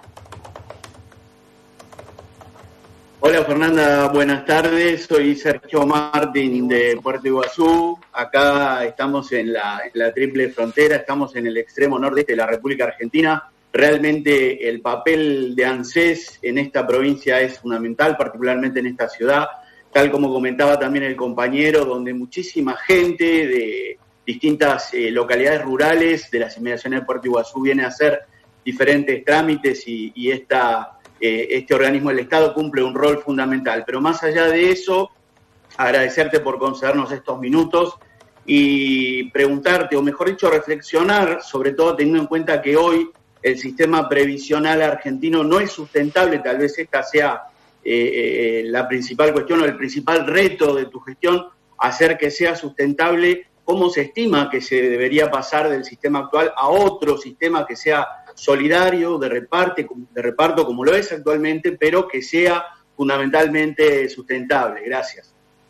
Hola Fernanda, buenas tardes. Soy Sergio Martín de Puerto Iguazú. Acá estamos en la, en la triple frontera, estamos en el extremo nordeste de la República Argentina. Realmente el papel de ANSES en esta provincia es fundamental, particularmente en esta ciudad, tal como comentaba también el compañero, donde muchísima gente de distintas eh, localidades rurales de las inmediaciones de Puerto Iguazú viene a hacer diferentes trámites y, y esta... este organismo del Estado cumple un rol fundamental. Pero más allá de eso, agradecerte por concedernos estos minutos y preguntarte, o mejor dicho, reflexionar, sobre todo teniendo en cuenta que hoy el sistema previsional argentino no es sustentable. Tal vez esta sea eh, eh, la principal cuestión o el principal reto de tu gestión, hacer que sea sustentable. ¿Cómo se estima que se debería pasar del sistema actual a otro sistema que sea solidario, de reparto, de reparto como lo es actualmente, pero que sea fundamentalmente sustentable? Gracias.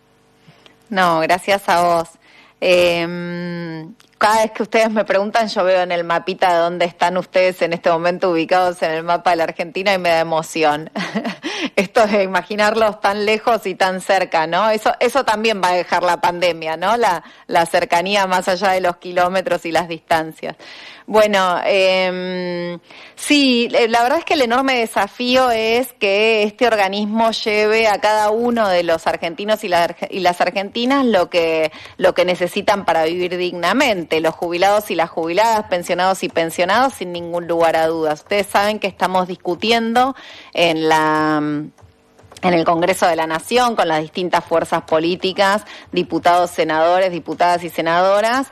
No, gracias a vos. Eh, cada vez que ustedes me preguntan, yo veo en el mapita de dónde están ustedes en este momento ubicados en el mapa de la Argentina y me da emoción. Esto de imaginarlos tan lejos y tan cerca, ¿no? Eso, eso también va a dejar la pandemia, ¿no? La, la cercanía más allá de los kilómetros y las distancias. Bueno, eh, sí, la verdad es que el enorme desafío es que este organismo lleve a cada uno de los argentinos y, la, y las argentinas lo que, lo que necesitan para vivir dignamente, los jubilados y las jubiladas, pensionados y pensionados, sin ningún lugar a dudas. Ustedes saben que estamos discutiendo en la... en el Congreso de la Nación, con las distintas fuerzas políticas, diputados, senadores, diputadas y senadoras,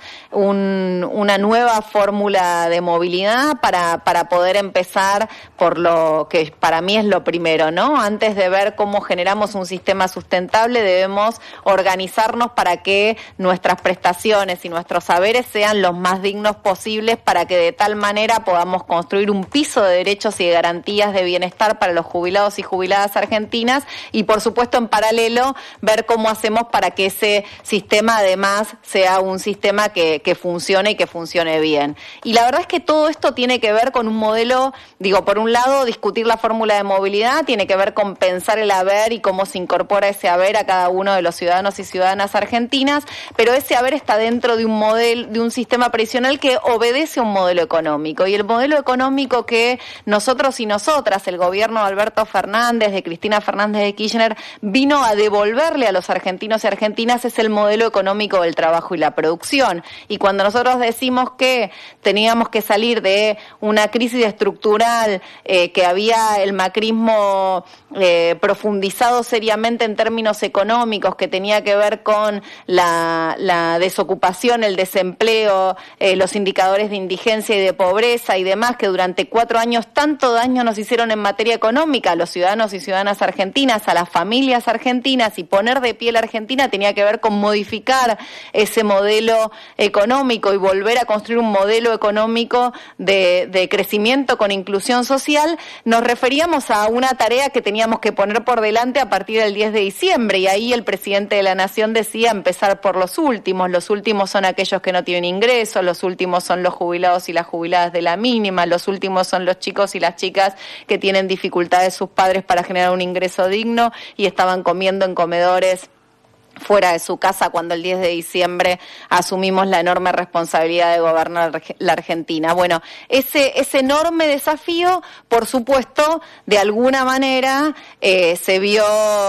un, una nueva fórmula de movilidad para, para poder empezar por lo que para mí es lo primero, ¿no? Antes de ver cómo generamos un sistema sustentable, debemos organizarnos para que nuestras prestaciones y nuestros saberes sean los más dignos posibles, para que de tal manera podamos construir un piso de derechos y de garantías de bienestar para los jubilados y jubiladas argentinas, y por supuesto en paralelo ver cómo hacemos para que ese sistema además sea un sistema que, que funcione y que funcione bien. Y la verdad es que todo esto tiene que ver con un modelo, digo, por un lado discutir la fórmula de movilidad, tiene que ver con pensar el haber y cómo se incorpora ese haber a cada uno de los ciudadanos y ciudadanas argentinas, pero ese haber está dentro de un modelo, de un sistema previsional que obedece a un modelo económico, y el modelo económico que nosotros y nosotras, el gobierno de Alberto Fernández, de Cristina Fernández de Kirchner, vino a devolverle a los argentinos y argentinas es el modelo económico del trabajo y la producción. Y cuando nosotros decimos que teníamos que salir de una crisis estructural, eh, que había el macrismo eh, profundizado seriamente en términos económicos, que tenía que ver con la, la desocupación, el desempleo, eh, los indicadores de indigencia y de pobreza y demás, que durante cuatro años tanto daño nos hicieron en materia económica a los ciudadanos y ciudadanas argentinas, a las familias argentinas, y poner de pie la Argentina tenía que ver con modificar ese modelo económico y volver a construir un modelo económico de, de crecimiento con inclusión social. Nos referíamos a una tarea que teníamos que poner por delante a partir del diez de diciembre, y ahí el presidente de la Nación decía empezar por los últimos. Los últimos son aquellos que no tienen ingresos, los últimos son los jubilados y las jubiladas de la mínima, los últimos son los chicos y las chicas que tienen dificultades sus padres para generar un ingreso digno y estaban comiendo en comedores fuera de su casa cuando el diez de diciembre asumimos la enorme responsabilidad de gobernar la Argentina. Bueno, ese, ese enorme desafío, por supuesto, de alguna manera eh, se vio,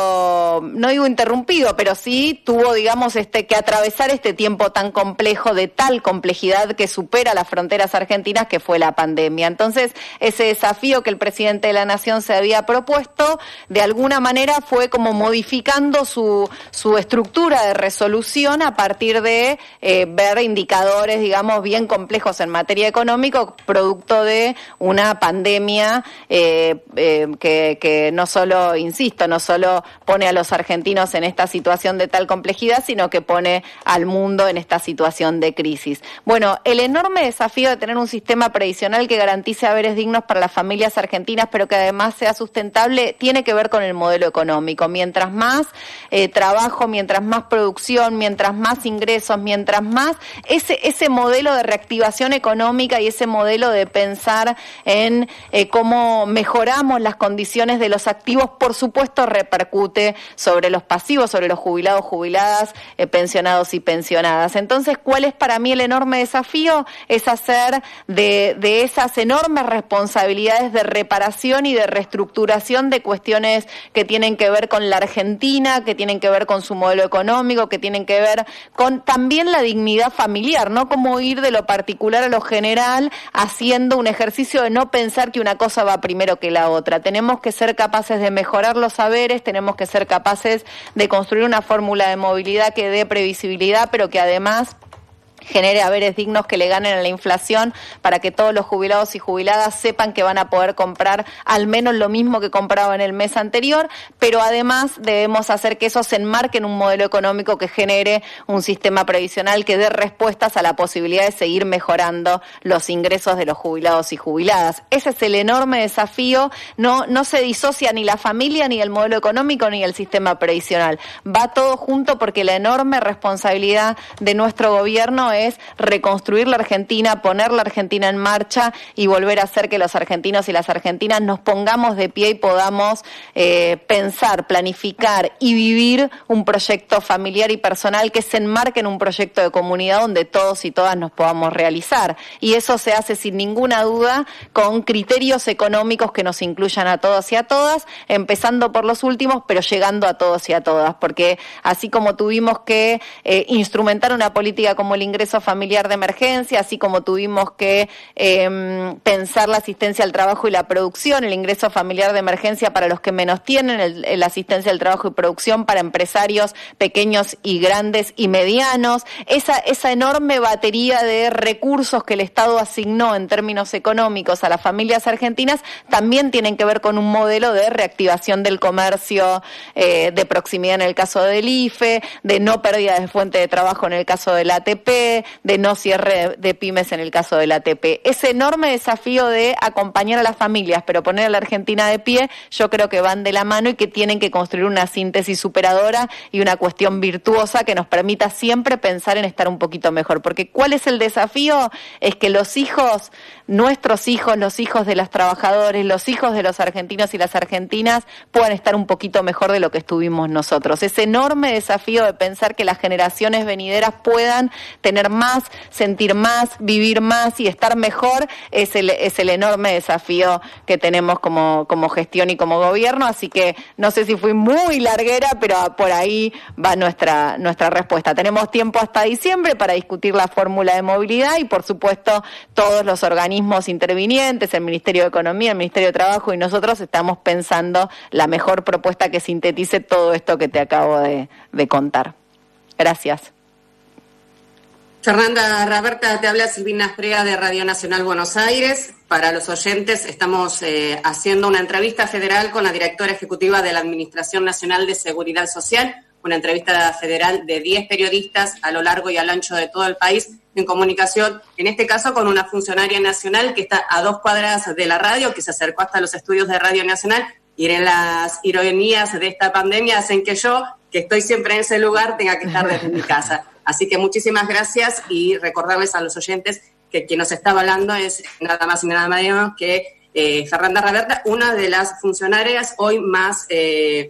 no digo interrumpido, pero sí tuvo, digamos, este que atravesar este tiempo tan complejo, de tal complejidad que supera las fronteras argentinas, que fue la pandemia. Entonces, ese desafío que el presidente de la Nación se había propuesto, de alguna manera fue como modificando su, su estructura de resolución a partir de eh, ver indicadores, digamos, bien complejos en materia económica, producto de una pandemia eh, eh, que, que no solo, insisto, no solo pone a los argentinos en esta situación de tal complejidad, sino que pone al mundo en esta situación de crisis. Bueno, el enorme desafío de tener un sistema previsional que garantice haberes dignos para las familias argentinas, pero que además sea sustentable, tiene que ver con el modelo económico. Mientras más eh, trabajo, mientras más producción, mientras más ingresos, mientras más ese ese modelo de reactivación económica y ese modelo de pensar en eh, cómo mejoramos las condiciones de los activos, por supuesto repercute sobre los pasivos, sobre los jubilados, jubiladas, eh, pensionados y pensionadas. Entonces, ¿cuál es para mí el enorme desafío? Es hacer de, de esas enormes responsabilidades de reparación y de reestructuración de cuestiones que tienen que ver con la Argentina, que tienen que ver con su modelo económico, que tienen que ver con también la dignidad familiar, ¿no? Cómo ir de lo particular a lo general, haciendo un ejercicio de no pensar que una cosa va primero que la otra. Tenemos que ser capaces de mejorar los saberes, tenemos que ser capaces de construir una fórmula de movilidad que dé previsibilidad, pero que además genere haberes dignos que le ganen a la inflación, para que todos los jubilados y jubiladas sepan que van a poder comprar al menos lo mismo que compraban el mes anterior, pero además debemos hacer que eso se enmarque en un modelo económico que genere un sistema previsional que dé respuestas a la posibilidad de seguir mejorando los ingresos de los jubilados y jubiladas. Ese es el enorme desafío. No, no se disocia ni la familia, ni el modelo económico, ni el sistema previsional. Va todo junto, porque la enorme responsabilidad de nuestro gobierno es reconstruir la Argentina, poner la Argentina en marcha y volver a hacer que los argentinos y las argentinas nos pongamos de pie y podamos eh, pensar, planificar y vivir un proyecto familiar y personal que se enmarque en un proyecto de comunidad donde todos y todas nos podamos realizar. Y eso se hace sin ninguna duda con criterios económicos que nos incluyan a todos y a todas, empezando por los últimos, pero llegando a todos y a todas, porque así como tuvimos que eh, instrumentar una política como el ingreso familiar de emergencia, así como tuvimos que eh, pensar la asistencia al trabajo y la producción, el ingreso familiar de emergencia para los que menos tienen, el, el asistencia al trabajo y producción para empresarios pequeños y grandes y medianos, esa, esa enorme batería de recursos que el Estado asignó en términos económicos a las familias argentinas, también tienen que ver con un modelo de reactivación del comercio eh, de proximidad en el caso del I F E, de no pérdida de fuente de trabajo en el caso del A T P, de no cierre de pymes en el caso del A T P. Ese enorme desafío de acompañar a las familias, pero poner a la Argentina de pie, yo creo que van de la mano y que tienen que construir una síntesis superadora y una cuestión virtuosa que nos permita siempre pensar en estar un poquito mejor. Porque ¿cuál es el desafío? Es que los hijos, nuestros hijos, los hijos de los trabajadores, los hijos de los argentinos y las argentinas puedan estar un poquito mejor de lo que estuvimos nosotros. Ese enorme desafío de pensar que las generaciones venideras puedan tener más, sentir más, vivir más y estar mejor, es el, es el enorme desafío que tenemos como, como gestión y como gobierno. Así que no sé si fui muy larguera, pero por ahí va nuestra, nuestra respuesta. Tenemos tiempo hasta diciembre para discutir la fórmula de movilidad y, por supuesto, todos los organismos intervinientes, el Ministerio de Economía, el Ministerio de Trabajo y nosotros estamos pensando la mejor propuesta que sintetice todo esto que te acabo de, de contar. Gracias. Fernanda Raberta, te habla Silvina Esprega de Radio Nacional Buenos Aires. Para los oyentes, estamos eh, haciendo una entrevista federal con la directora ejecutiva de la Administración Nacional de Seguridad Social, una entrevista federal de diez periodistas a lo largo y al ancho de todo el país en comunicación, en este caso con una funcionaria nacional que está a dos cuadras de la radio, que se acercó hasta los estudios de Radio Nacional, y en las ironías de esta pandemia hacen que yo, que estoy siempre en ese lugar, tenga que estar desde mi casa. Así que muchísimas gracias y recordarles a los oyentes que quien nos está hablando es nada más y nada menos que eh, Fernanda Raberta, una de las funcionarias hoy más eh,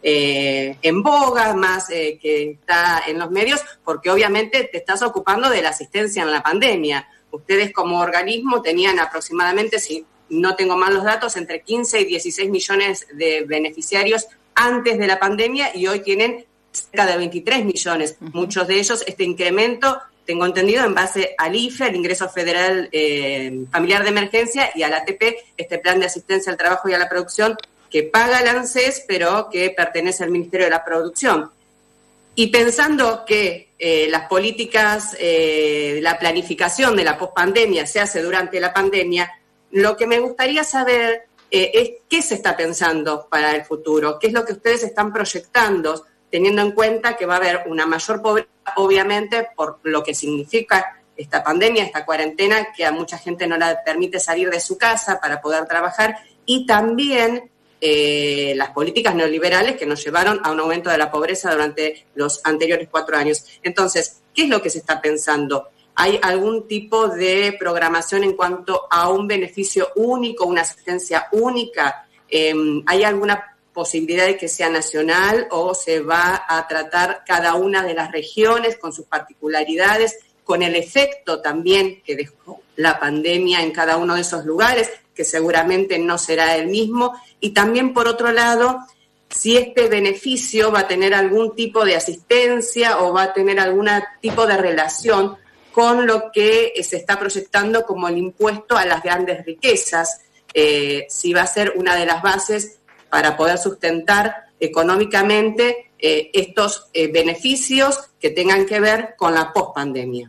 eh, en boga, más eh, que está en los medios, porque obviamente te estás ocupando de la asistencia en la pandemia. Ustedes como organismo tenían aproximadamente, si no tengo mal los datos, entre quince y dieciséis millones de beneficiarios antes de la pandemia y hoy tienen cerca de veintitrés millones. Uh-huh. Muchos de ellos, este incremento, tengo entendido, en base al I F E, el Ingreso Federal eh, Familiar de Emergencia, y al A T P, este Plan de Asistencia al Trabajo y a la Producción, que paga el ANSES, pero que pertenece al Ministerio de la Producción. Y pensando que eh, las políticas, eh, la planificación de la pospandemia se hace durante la pandemia, lo que me gustaría saber eh, es qué se está pensando para el futuro, qué es lo que ustedes están proyectando, teniendo en cuenta que va a haber una mayor pobreza, obviamente, por lo que significa esta pandemia, esta cuarentena, que a mucha gente no la permite salir de su casa para poder trabajar, y también eh, las políticas neoliberales que nos llevaron a un aumento de la pobreza durante los anteriores cuatro años. Entonces, ¿qué es lo que se está pensando? ¿Hay algún tipo de programación en cuanto a un beneficio único, una asistencia única? Eh, ¿Hay alguna posibilidad de que sea nacional o se va a tratar cada una de las regiones con sus particularidades, con el efecto también que dejó la pandemia en cada uno de esos lugares, que seguramente no será el mismo? Y también, por otro lado, si este beneficio va a tener algún tipo de asistencia o va a tener algún tipo de relación con lo que se está proyectando como el impuesto a las grandes riquezas, eh, si va a ser una de las bases para poder sustentar económicamente eh, estos eh, beneficios que tengan que ver con la pospandemia.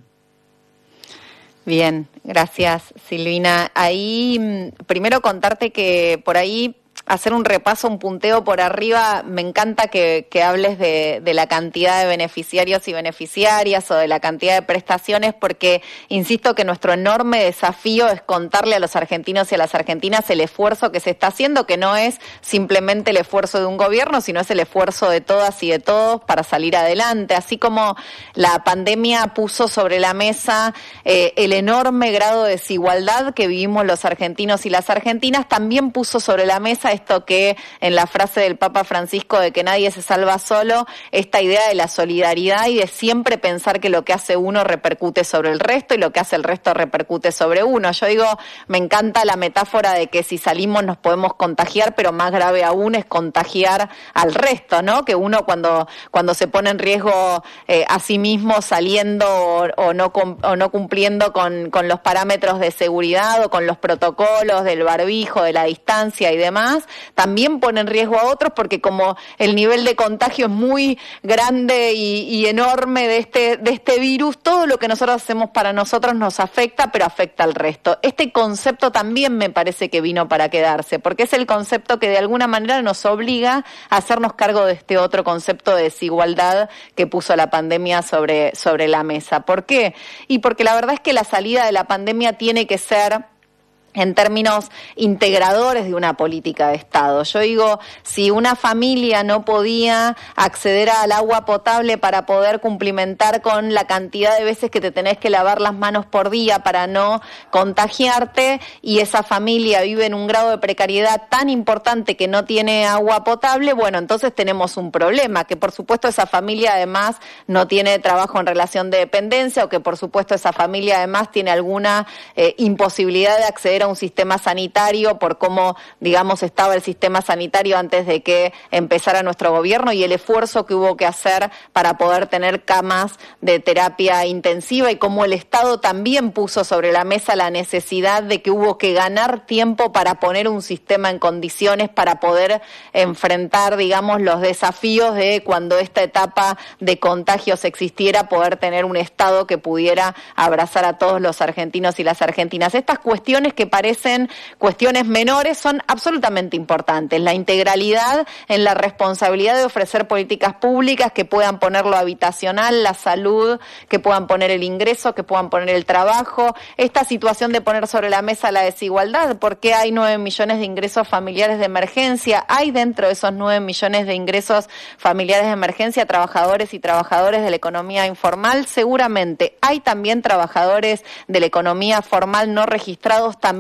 Bien, gracias, Silvina. Ahí, primero contarte que por ahí hacer un repaso, un punteo por arriba. Me encanta que, que hables de, de la cantidad de beneficiarios y beneficiarias o de la cantidad de prestaciones, porque insisto que nuestro enorme desafío es contarle a los argentinos y a las argentinas el esfuerzo que se está haciendo, que no es simplemente el esfuerzo de un gobierno, sino es el esfuerzo de todas y de todos para salir adelante. Así como la pandemia puso sobre la mesa eh, el enorme grado de desigualdad que vivimos los argentinos y las argentinas, también puso sobre la mesa esto que en la frase del Papa Francisco de que nadie se salva solo, esta idea de la solidaridad y de siempre pensar que lo que hace uno repercute sobre el resto y lo que hace el resto repercute sobre uno. Yo digo, me encanta la metáfora de que si salimos nos podemos contagiar, pero más grave aún es contagiar al resto, ¿no? Que uno cuando, cuando se pone en riesgo eh, a sí mismo saliendo o, o, no, o no cumpliendo con, con los parámetros de seguridad o con los protocolos del barbijo, de la distancia y demás, también pone en riesgo a otros, porque como el nivel de contagio es muy grande y, y enorme de este, de este virus, todo lo que nosotros hacemos para nosotros nos afecta, pero afecta al resto. Este concepto también me parece que vino para quedarse, porque es el concepto que de alguna manera nos obliga a hacernos cargo de este otro concepto de desigualdad que puso la pandemia sobre, sobre la mesa. ¿Por qué? Y porque la verdad es que la salida de la pandemia tiene que ser en términos integradores de una política de Estado. Yo digo, si una familia no podía acceder al agua potable para poder cumplimentar con la cantidad de veces que te tenés que lavar las manos por día para no contagiarte, y esa familia vive en un grado de precariedad tan importante que no tiene agua potable, bueno, entonces tenemos un problema, que por supuesto esa familia además no tiene trabajo en relación de dependencia, o que por supuesto esa familia además tiene alguna eh, imposibilidad de acceder a un sistema sanitario por cómo, digamos, estaba el sistema sanitario antes de que empezara nuestro gobierno y el esfuerzo que hubo que hacer para poder tener camas de terapia intensiva, y cómo el Estado también puso sobre la mesa la necesidad de que hubo que ganar tiempo para poner un sistema en condiciones para poder enfrentar, digamos, los desafíos de cuando esta etapa de contagios existiera, poder tener un Estado que pudiera abrazar a todos los argentinos y las argentinas. Estas cuestiones que parecen cuestiones menores son absolutamente importantes. La integralidad en la responsabilidad de ofrecer políticas públicas que puedan poner lo habitacional, la salud, que puedan poner el ingreso, que puedan poner el trabajo. Esta situación de poner sobre la mesa la desigualdad, porque hay nueve millones de ingresos familiares de emergencia. Hay dentro de esos nueve millones de ingresos familiares de emergencia trabajadores y trabajadoras de la economía informal. Seguramente hay también trabajadores de la economía formal no registrados también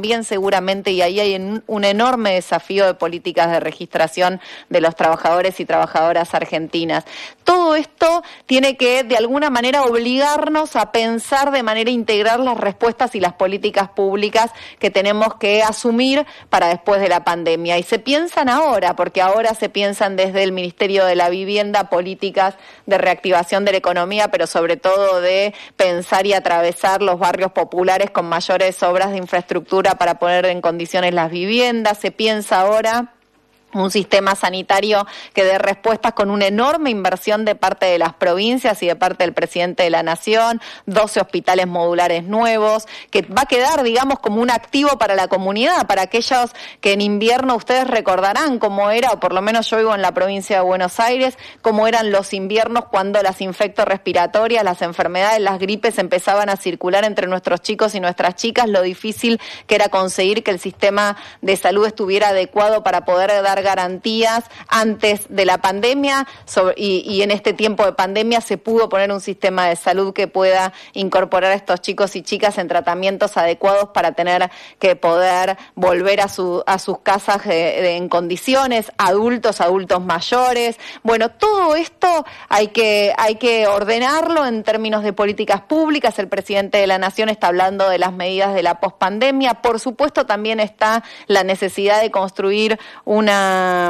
también seguramente, y ahí hay un, un enorme desafío de políticas de registración de los trabajadores y trabajadoras argentinas. Todo esto tiene que, de alguna manera, obligarnos a pensar de manera integral las respuestas y las políticas públicas que tenemos que asumir para después de la pandemia. Y se piensan ahora, porque ahora se piensan desde el Ministerio de la Vivienda políticas de reactivación de la economía, pero sobre todo de pensar y atravesar los barrios populares con mayores obras de infraestructura para poner en condiciones las viviendas. Se piensa ahora un sistema sanitario que dé respuestas con una enorme inversión de parte de las provincias y de parte del presidente de la Nación, doce hospitales modulares nuevos, que va a quedar, digamos, como un activo para la comunidad, para aquellos que en invierno ustedes recordarán cómo era, o por lo menos yo vivo en la provincia de Buenos Aires, cómo eran los inviernos cuando las infectorrespiratorias, las enfermedades, las gripes empezaban a circular entre nuestros chicos y nuestras chicas, lo difícil que era conseguir que el sistema de salud estuviera adecuado para poder dar garantías antes de la pandemia sobre, y, y en este tiempo de pandemia se pudo poner un sistema de salud que pueda incorporar a estos chicos y chicas en tratamientos adecuados para tener que poder volver a, su, a sus casas de, de, en condiciones, adultos, adultos mayores. Bueno, todo esto hay que, hay que ordenarlo en términos de políticas públicas. El presidente de la Nación está hablando de las medidas de la pospandemia. Por supuesto, también está la necesidad de construir una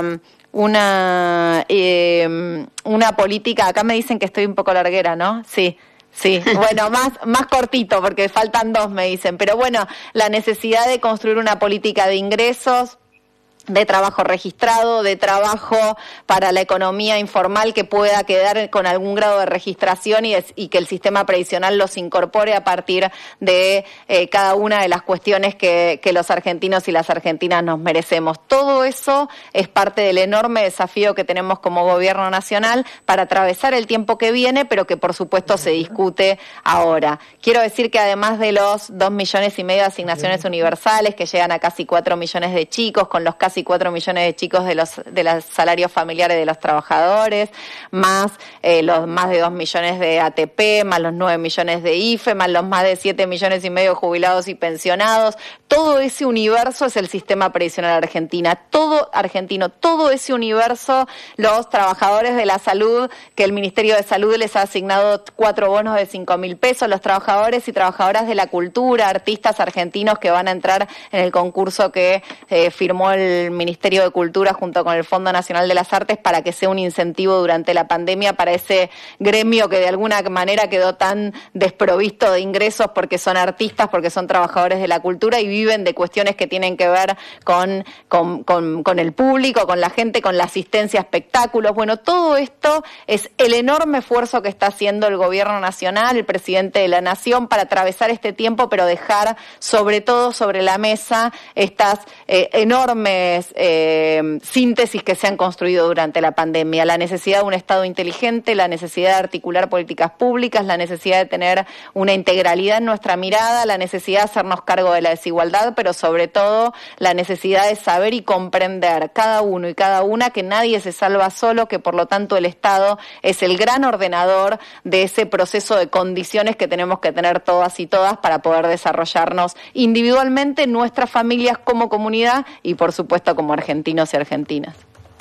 una eh, una política. Acá me dicen que estoy un poco larguera, ¿no? Sí. Sí, bueno, más más cortito porque faltan dos, me dicen. Pero bueno, la necesidad de construir una política de ingresos, de trabajo registrado, de trabajo para la economía informal que pueda quedar con algún grado de registración y, es, y que el sistema previsional los incorpore a partir de eh, cada una de las cuestiones que, que los argentinos y las argentinas nos merecemos. Todo eso es parte del enorme desafío que tenemos como gobierno nacional para atravesar el tiempo que viene, pero que por supuesto se discute ahora. Quiero decir que además de los dos millones y medio de asignaciones universales que llegan a casi cuatro millones de chicos, con los casi cuatro millones de chicos de los de los salarios familiares de los trabajadores, más eh, los más de dos millones de A T P, más los nueve millones de I F E, más los más de siete millones y medio de jubilados y pensionados. Todo ese universo es el sistema previsional argentina, todo argentino, todo ese universo, los trabajadores de la salud, que el Ministerio de Salud les ha asignado cuatro bonos de cinco mil pesos, los trabajadores y trabajadoras de la cultura, artistas argentinos que van a entrar en el concurso que eh, firmó el Ministerio de Cultura junto con el Fondo Nacional de las Artes para que sea un incentivo durante la pandemia para ese gremio que de alguna manera quedó tan desprovisto de ingresos porque son artistas, porque son trabajadores de la cultura y viven de cuestiones que tienen que ver con, con, con, con el público, con la gente, con la asistencia a espectáculos. Bueno, todo esto es el enorme esfuerzo que está haciendo el Gobierno Nacional, el Presidente de la Nación, para atravesar este tiempo, pero dejar sobre todo sobre la mesa estas eh, enormes Eh, síntesis que se han construido durante la pandemia, la necesidad de un Estado inteligente, la necesidad de articular políticas públicas, la necesidad de tener una integralidad en nuestra mirada, la necesidad de hacernos cargo de la desigualdad, pero sobre todo la necesidad de saber y comprender cada uno y cada una que nadie se salva solo, que por lo tanto el Estado es el gran ordenador de ese proceso de condiciones que tenemos que tener todas y todas para poder desarrollarnos individualmente, nuestras familias como comunidad y por supuesto como argentinos y argentinas.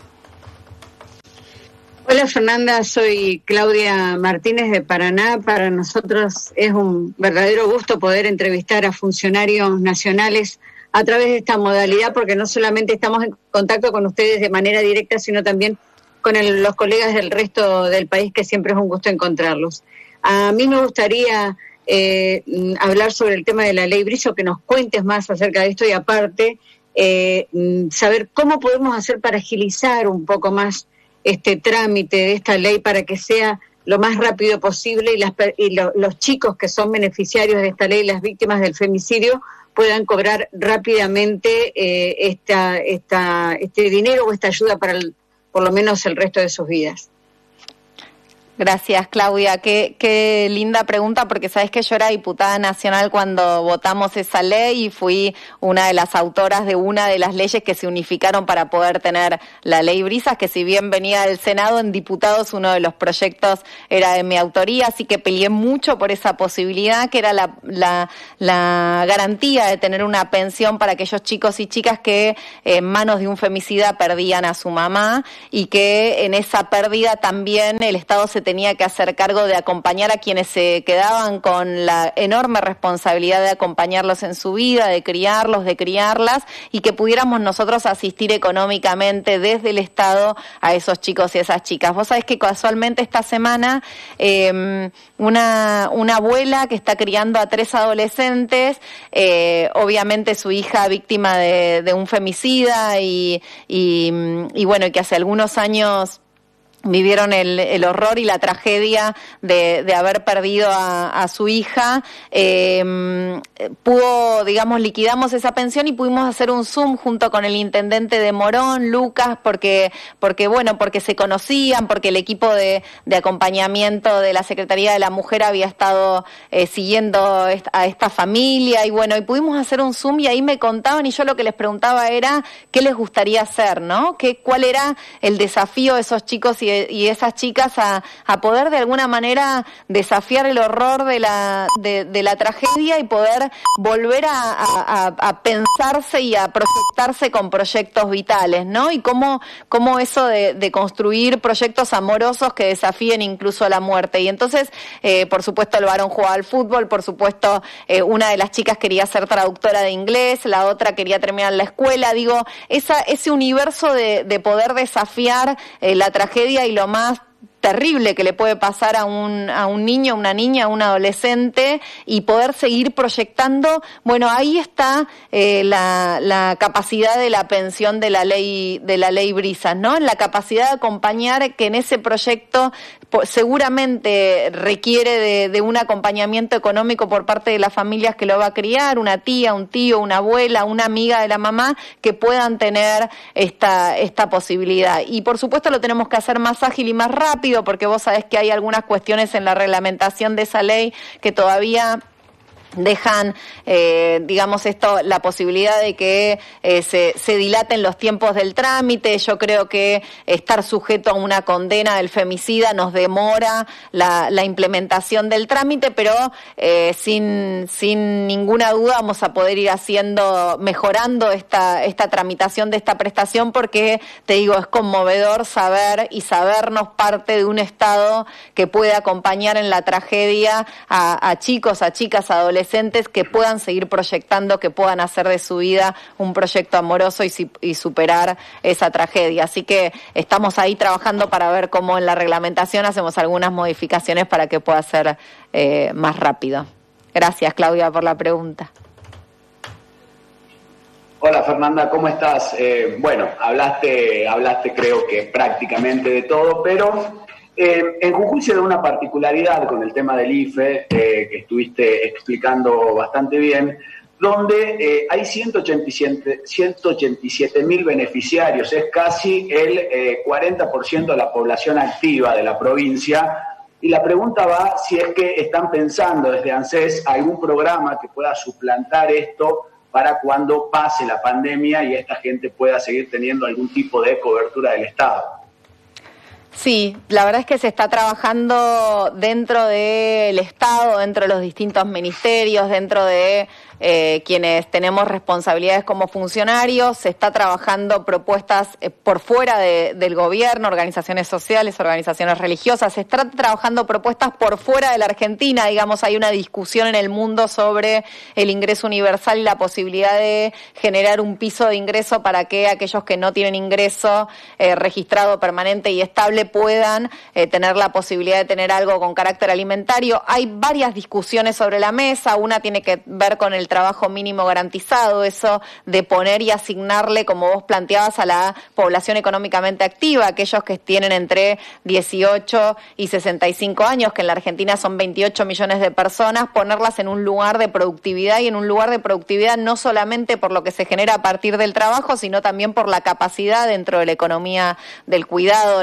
Hola Fernanda, soy Claudia Martínez de Paraná. Para nosotros es un verdadero gusto poder entrevistar a funcionarios nacionales a través de esta modalidad, porque no solamente estamos en contacto con ustedes de manera directa, sino también con el, los colegas del resto del país, que siempre es un gusto encontrarlos. A mí me gustaría eh, hablar sobre el tema de la ley Brillo, que nos cuentes más acerca de esto y aparte Eh, saber cómo podemos hacer para agilizar un poco más este trámite de esta ley para que sea lo más rápido posible y, las, y lo, los chicos que son beneficiarios de esta ley, las víctimas del femicidio, puedan cobrar rápidamente eh, esta, esta, este dinero o esta ayuda para el, por lo menos el resto de sus vidas. Gracias, Claudia. Qué, qué linda pregunta, porque sabes que yo era diputada nacional cuando votamos esa ley y fui una de las autoras de una de las leyes que se unificaron para poder tener la ley Brisas, que si bien venía del Senado, en diputados uno de los proyectos era de mi autoría, así que peleé mucho por esa posibilidad, que era la, la, la garantía de tener una pensión para aquellos chicos y chicas que en manos de un femicida perdían a su mamá, y que en esa pérdida también el Estado se tenía que hacer cargo de acompañar a quienes se quedaban con la enorme responsabilidad de acompañarlos en su vida, de criarlos, de criarlas, y que pudiéramos nosotros asistir económicamente desde el Estado a esos chicos y esas chicas. Vos sabés que casualmente esta semana eh, una, una abuela que está criando a tres adolescentes, eh, obviamente su hija víctima de, de un femicida y, y, y bueno, y que hace algunos años vivieron el, el horror y la tragedia de, de haber perdido a, a su hija, eh, pudo, digamos, liquidamos esa pensión y pudimos hacer un Zoom junto con el intendente de Morón, Lucas, porque, porque bueno, porque se conocían, porque el equipo de, de acompañamiento de la Secretaría de la Mujer había estado eh, siguiendo a esta familia, y bueno, y pudimos hacer un Zoom y ahí me contaban, y yo lo que les preguntaba era qué les gustaría hacer, ¿no? ¿Qué, cuál era el desafío de esos chicos y y esas chicas a, a poder de alguna manera desafiar el horror de la, de, de la tragedia y poder volver a, a, a pensarse y a proyectarse con proyectos vitales, ¿no? Y cómo, cómo eso de, de construir proyectos amorosos que desafíen incluso la muerte. Y entonces, eh, por supuesto, el varón jugaba al fútbol, por supuesto, eh, una de las chicas quería ser traductora de inglés, la otra quería terminar la escuela. Digo, esa, ese universo de, de poder desafiar eh, la tragedia y lo más terrible que le puede pasar a un, a un niño, una niña, a un adolescente, y poder seguir proyectando. Bueno, ahí está eh, la, la capacidad de la pensión de la ley de la ley Brisas, ¿no? La capacidad de acompañar, que en ese proyecto seguramente requiere de, de un acompañamiento económico por parte de las familias que lo va a criar, una tía, un tío, una abuela, una amiga de la mamá, que puedan tener esta, esta posibilidad. Y por supuesto lo tenemos que hacer más ágil y más rápido, porque vos sabés que hay algunas cuestiones en la reglamentación de esa ley que todavía dejan, eh, digamos esto, la posibilidad de que eh, se, se dilaten los tiempos del trámite. Yo creo que estar sujeto a una condena del femicida nos demora la, la implementación del trámite, pero eh, sin, sin ninguna duda vamos a poder ir haciendo, mejorando esta, esta tramitación de esta prestación, porque te digo, es conmovedor saber y sabernos parte de un Estado que puede acompañar en la tragedia a, a chicos, a chicas, a adolescentes, que puedan seguir proyectando, que puedan hacer de su vida un proyecto amoroso y, y superar esa tragedia. Así que estamos ahí trabajando para ver cómo en la reglamentación hacemos algunas modificaciones para que pueda ser eh, más rápido. Gracias, Claudia, por la pregunta. Hola, Fernanda, ¿cómo estás? Eh, bueno, hablaste, hablaste creo que prácticamente de todo, pero Eh, en Jujuy se da una particularidad con el tema del I F E, eh, que estuviste explicando bastante bien, donde eh, hay ciento ochenta y siete mil beneficiarios, es casi el eh, cuarenta por ciento de la población activa de la provincia, y la pregunta va si es que están pensando desde ANSES algún programa que pueda suplantar esto para cuando pase la pandemia y esta gente pueda seguir teniendo algún tipo de cobertura del Estado. Sí, la verdad es que se está trabajando dentro del Estado, dentro de los distintos ministerios, dentro de eh, quienes tenemos responsabilidades como funcionarios. Se está trabajando propuestas eh, por fuera de, del gobierno, organizaciones sociales, organizaciones religiosas. Se está trabajando propuestas por fuera de la Argentina. Digamos, hay una discusión en el mundo sobre el ingreso universal y la posibilidad de generar un piso de ingreso para que aquellos que no tienen ingreso eh, registrado permanente y estable puedan eh, tener la posibilidad de tener algo con carácter alimentario. Hay varias discusiones sobre la mesa. Una tiene que ver con el trabajo mínimo garantizado, eso de poner y asignarle, como vos planteabas, a la población económicamente activa, aquellos que tienen entre dieciocho y sesenta y cinco años, que en la Argentina son veintiocho millones de personas, ponerlas en un lugar de productividad, y en un lugar de productividad no solamente por lo que se genera a partir del trabajo, sino también por la capacidad dentro de la economía del cuidado, la capacidad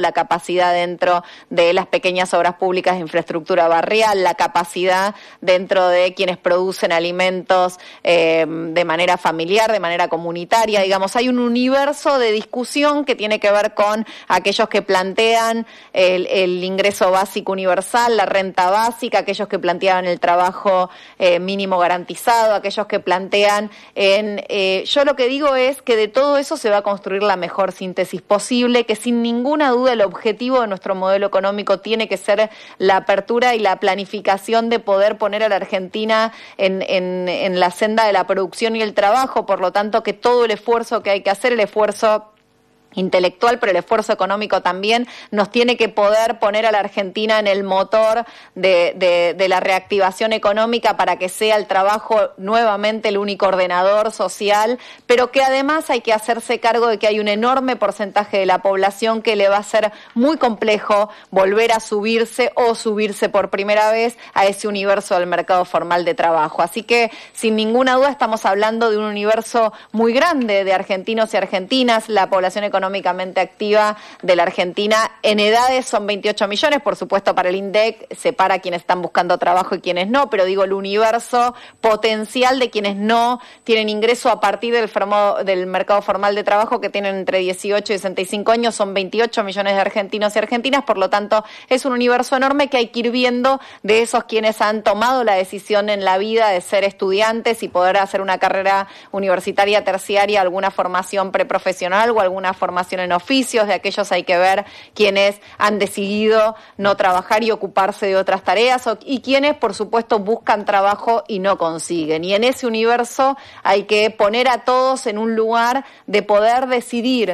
capacidad dentro de las pequeñas obras públicas de infraestructura barrial, la capacidad dentro de quienes producen alimentos eh, de manera familiar, de manera comunitaria. Digamos, hay un universo de discusión que tiene que ver con aquellos que plantean el, el ingreso básico universal, la renta básica, aquellos que planteaban el trabajo eh, mínimo garantizado, aquellos que plantean en... Eh, yo lo que digo es que de todo eso se va a construir la mejor síntesis posible, que sin ninguna duda el objetivo de nuestro modelo económico tiene que ser la apertura y la planificación de poder poner a la Argentina en, en, en la senda de la producción y el trabajo, por lo tanto que todo el esfuerzo que hay que hacer, el esfuerzo intelectual, pero el esfuerzo económico también, nos tiene que poder poner a la Argentina en el motor de, de, de la reactivación económica para que sea el trabajo nuevamente el único ordenador social, pero que además hay que hacerse cargo de que hay un enorme porcentaje de la población que le va a ser muy complejo volver a subirse o subirse por primera vez a ese universo del mercado formal de trabajo. Así que, sin ninguna duda, estamos hablando de un universo muy grande de argentinos y argentinas. La población económica económicamente activa de la Argentina en edades son veintiocho millones, por supuesto para el INDEC separa quienes están buscando trabajo y quienes no, pero digo el universo potencial de quienes no tienen ingreso a partir del, formo, del mercado formal de trabajo, que tienen entre dieciocho y sesenta y cinco años, son veintiocho millones de argentinos y argentinas, por lo tanto es un universo enorme que hay que ir viendo de esos quienes han tomado la decisión en la vida de ser estudiantes y poder hacer una carrera universitaria terciaria, alguna formación preprofesional o alguna formación formación en oficios. De aquellos hay que ver quienes han decidido no trabajar y ocuparse de otras tareas, y quienes, por supuesto, buscan trabajo y no consiguen. Y en ese universo hay que poner a todos en un lugar de poder decidir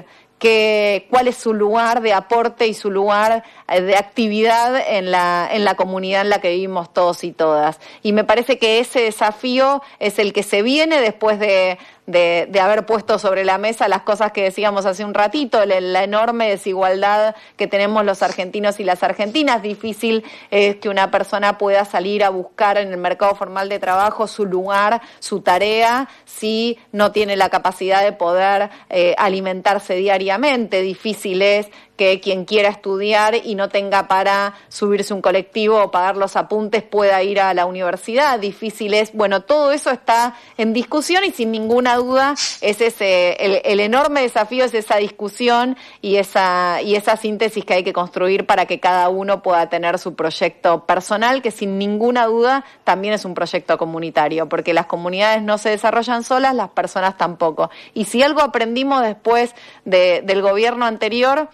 que cuál es su lugar de aporte y su lugar de actividad en la en la comunidad en la que vivimos todos y todas. Y me parece que ese desafío es el que se viene después de De, de haber puesto sobre la mesa las cosas que decíamos hace un ratito, la, la enorme desigualdad que tenemos los argentinos y las argentinas. Difícil es que una persona pueda salir a buscar en el mercado formal de trabajo su lugar, su tarea, si no tiene la capacidad de poder eh, alimentarse diariamente. Difícil es que quien quiera estudiar y no tenga para subirse un colectivo o pagar los apuntes pueda ir a la universidad. Difícil es, bueno, todo eso está en discusión y sin ninguna duda es ese, el, el enorme desafío es esa discusión y esa, y esa síntesis que hay que construir para que cada uno pueda tener su proyecto personal, que sin ninguna duda también es un proyecto comunitario, porque las comunidades no se desarrollan solas, las personas tampoco. Y si algo aprendimos después de, del gobierno anterior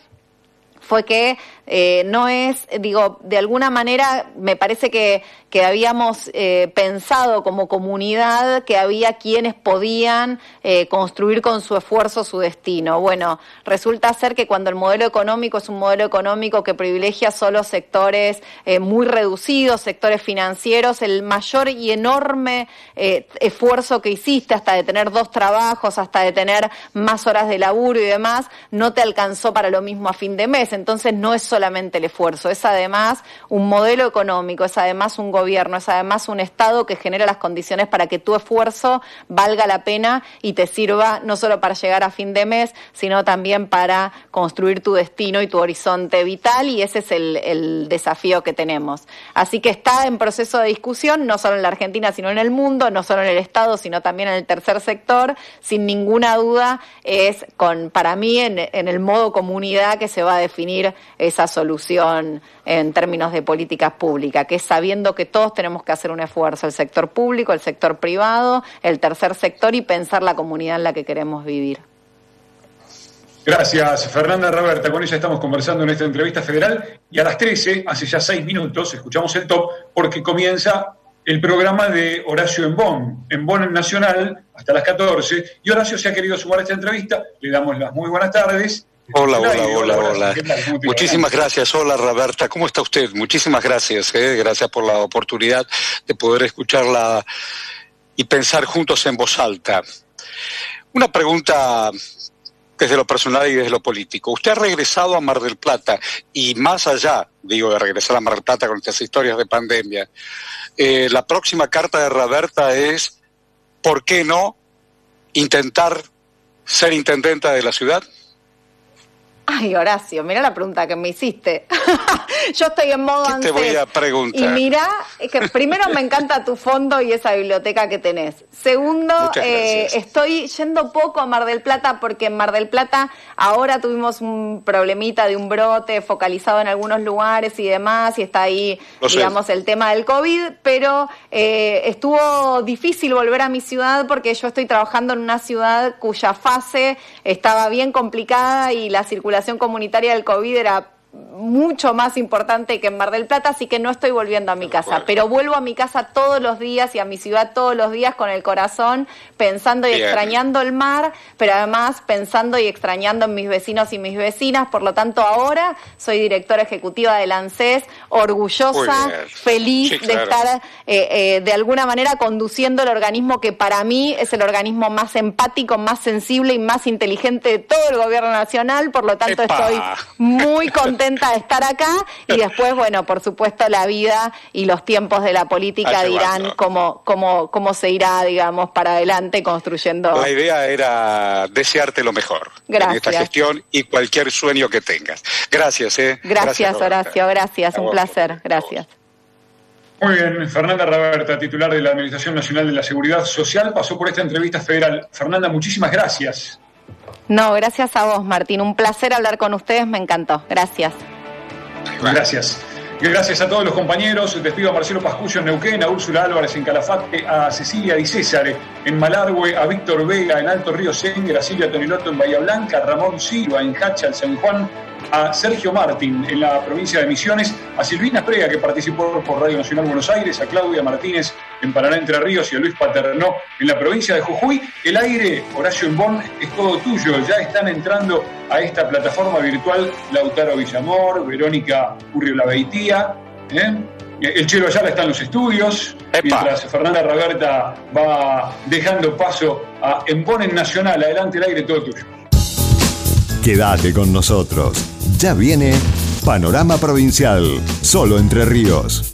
fue que eh, no es, digo, de alguna manera me parece que, que habíamos eh, pensado como comunidad que había quienes podían eh, construir con su esfuerzo su destino. Bueno, resulta ser que cuando el modelo económico es un modelo económico que privilegia solo sectores eh, muy reducidos, sectores financieros, el mayor y enorme eh, esfuerzo que hiciste, hasta de tener dos trabajos, hasta de tener más horas de laburo y demás, no te alcanzó para lo mismo a fin de mes. Entonces no es solamente el esfuerzo, es además un modelo económico, es además un gobierno, es además un Estado que genera las condiciones para que tu esfuerzo valga la pena y te sirva no solo para llegar a fin de mes, sino también para construir tu destino y tu horizonte vital, y ese es el, el desafío que tenemos. Así que está en proceso de discusión, no solo en la Argentina, sino en el mundo, no solo en el Estado, sino también en el tercer sector. Sin ninguna duda es, con para mí, en, en el modo comunidad que se va a definir esa solución en términos de políticas públicas, que es sabiendo que todos tenemos que hacer un esfuerzo, el sector público, el sector privado, el tercer sector, y pensar la comunidad en la que queremos vivir. Gracias, Fernanda Raberta. Con ella estamos conversando en esta entrevista federal, y a las trece, hace ya seis minutos, escuchamos el top porque comienza el programa de Horacio en Bonn, en Bonn en Nacional, hasta las catorce, y Horacio se ha querido sumar a esta entrevista. Le damos las muy buenas tardes. Hola, hola, hola, hola. Muchísimas gracias. Hola, Roberta. ¿Cómo está usted? Muchísimas gracias. Eh. Gracias por la oportunidad de poder escucharla y pensar juntos en voz alta. Una pregunta desde lo personal y desde lo político. Usted ha regresado a Mar del Plata, y más allá, digo, de regresar a Mar del Plata con estas historias de pandemia, eh, la próxima carta de Roberta es, ¿por qué no intentar ser intendenta de la ciudad? Ay, Horacio, mira la pregunta que me hiciste. Yo estoy en modo ¿Qué te ANSES. voy a preguntar? Y mira, que primero me encanta tu fondo y esa biblioteca que tenés. Segundo, eh, estoy yendo poco a Mar del Plata porque en Mar del Plata ahora tuvimos un problemita de un brote focalizado en algunos lugares y demás, y está ahí, Lo digamos, sé. el tema del COVID, pero eh, estuvo difícil volver a mi ciudad porque yo estoy trabajando en una ciudad cuya fase estaba bien complicada y la circulación comunitaria del COVID era mucho más importante que en Mar del Plata, así que no estoy volviendo a mi casa, pero vuelvo a mi casa todos los días y a mi ciudad todos los días con el corazón pensando y Bien. extrañando el mar, pero además pensando y extrañando en mis vecinos y mis vecinas. Por lo tanto, ahora soy directora ejecutiva del ANSES, orgullosa, feliz sí, claro. de estar eh, eh, de alguna manera conduciendo el organismo que para mí es el organismo más empático, más sensible y más inteligente de todo el gobierno nacional. Por lo tanto, ¡Epa! Estoy muy contenta de estar acá, y después, bueno, por supuesto, la vida y los tiempos de la política dirán cómo, cómo, cómo se irá, digamos, para adelante construyendo. La idea era desearte lo mejor gracias. en esta gestión y cualquier sueño que tengas. Gracias, ¿eh? Gracias, gracias Horacio, gracias, un placer, gracias. Muy bien, Fernanda Raberta, titular de la Administración Nacional de la Seguridad Social, pasó por esta entrevista federal. Fernanda, muchísimas gracias. No, gracias a vos, Martín. Un placer hablar con ustedes, me encantó. Gracias. Gracias. Gracias a todos los compañeros. Despido a Marcelo Pascuyo en Neuquén, a Úrsula Álvarez en Calafate, a Cecilia Di César en Malargüe, a Víctor Vega en Alto Río Sénger, a Silvia Toniloto en Bahía Blanca, a Ramón Silva en Hachal, San Juan, a Sergio Martín en la provincia de Misiones, a Silvina Prega, que participó por Radio Nacional Buenos Aires, a Claudia Martínez en Paraná Entre Ríos y a Luis Paternó en la provincia de Jujuy. El aire, Horacio Embón, es todo tuyo. Ya están entrando a esta plataforma virtual Lautaro Villamor, Verónica Urriola-Beitía, ¿eh? El Chelo Ayala está en los estudios, ¡Epa! Mientras Fernanda Raberta va dejando paso a Embón en Nacional. Adelante, el aire, todo tuyo. Quédate con nosotros. Ya viene Panorama Provincial, solo Entre Ríos.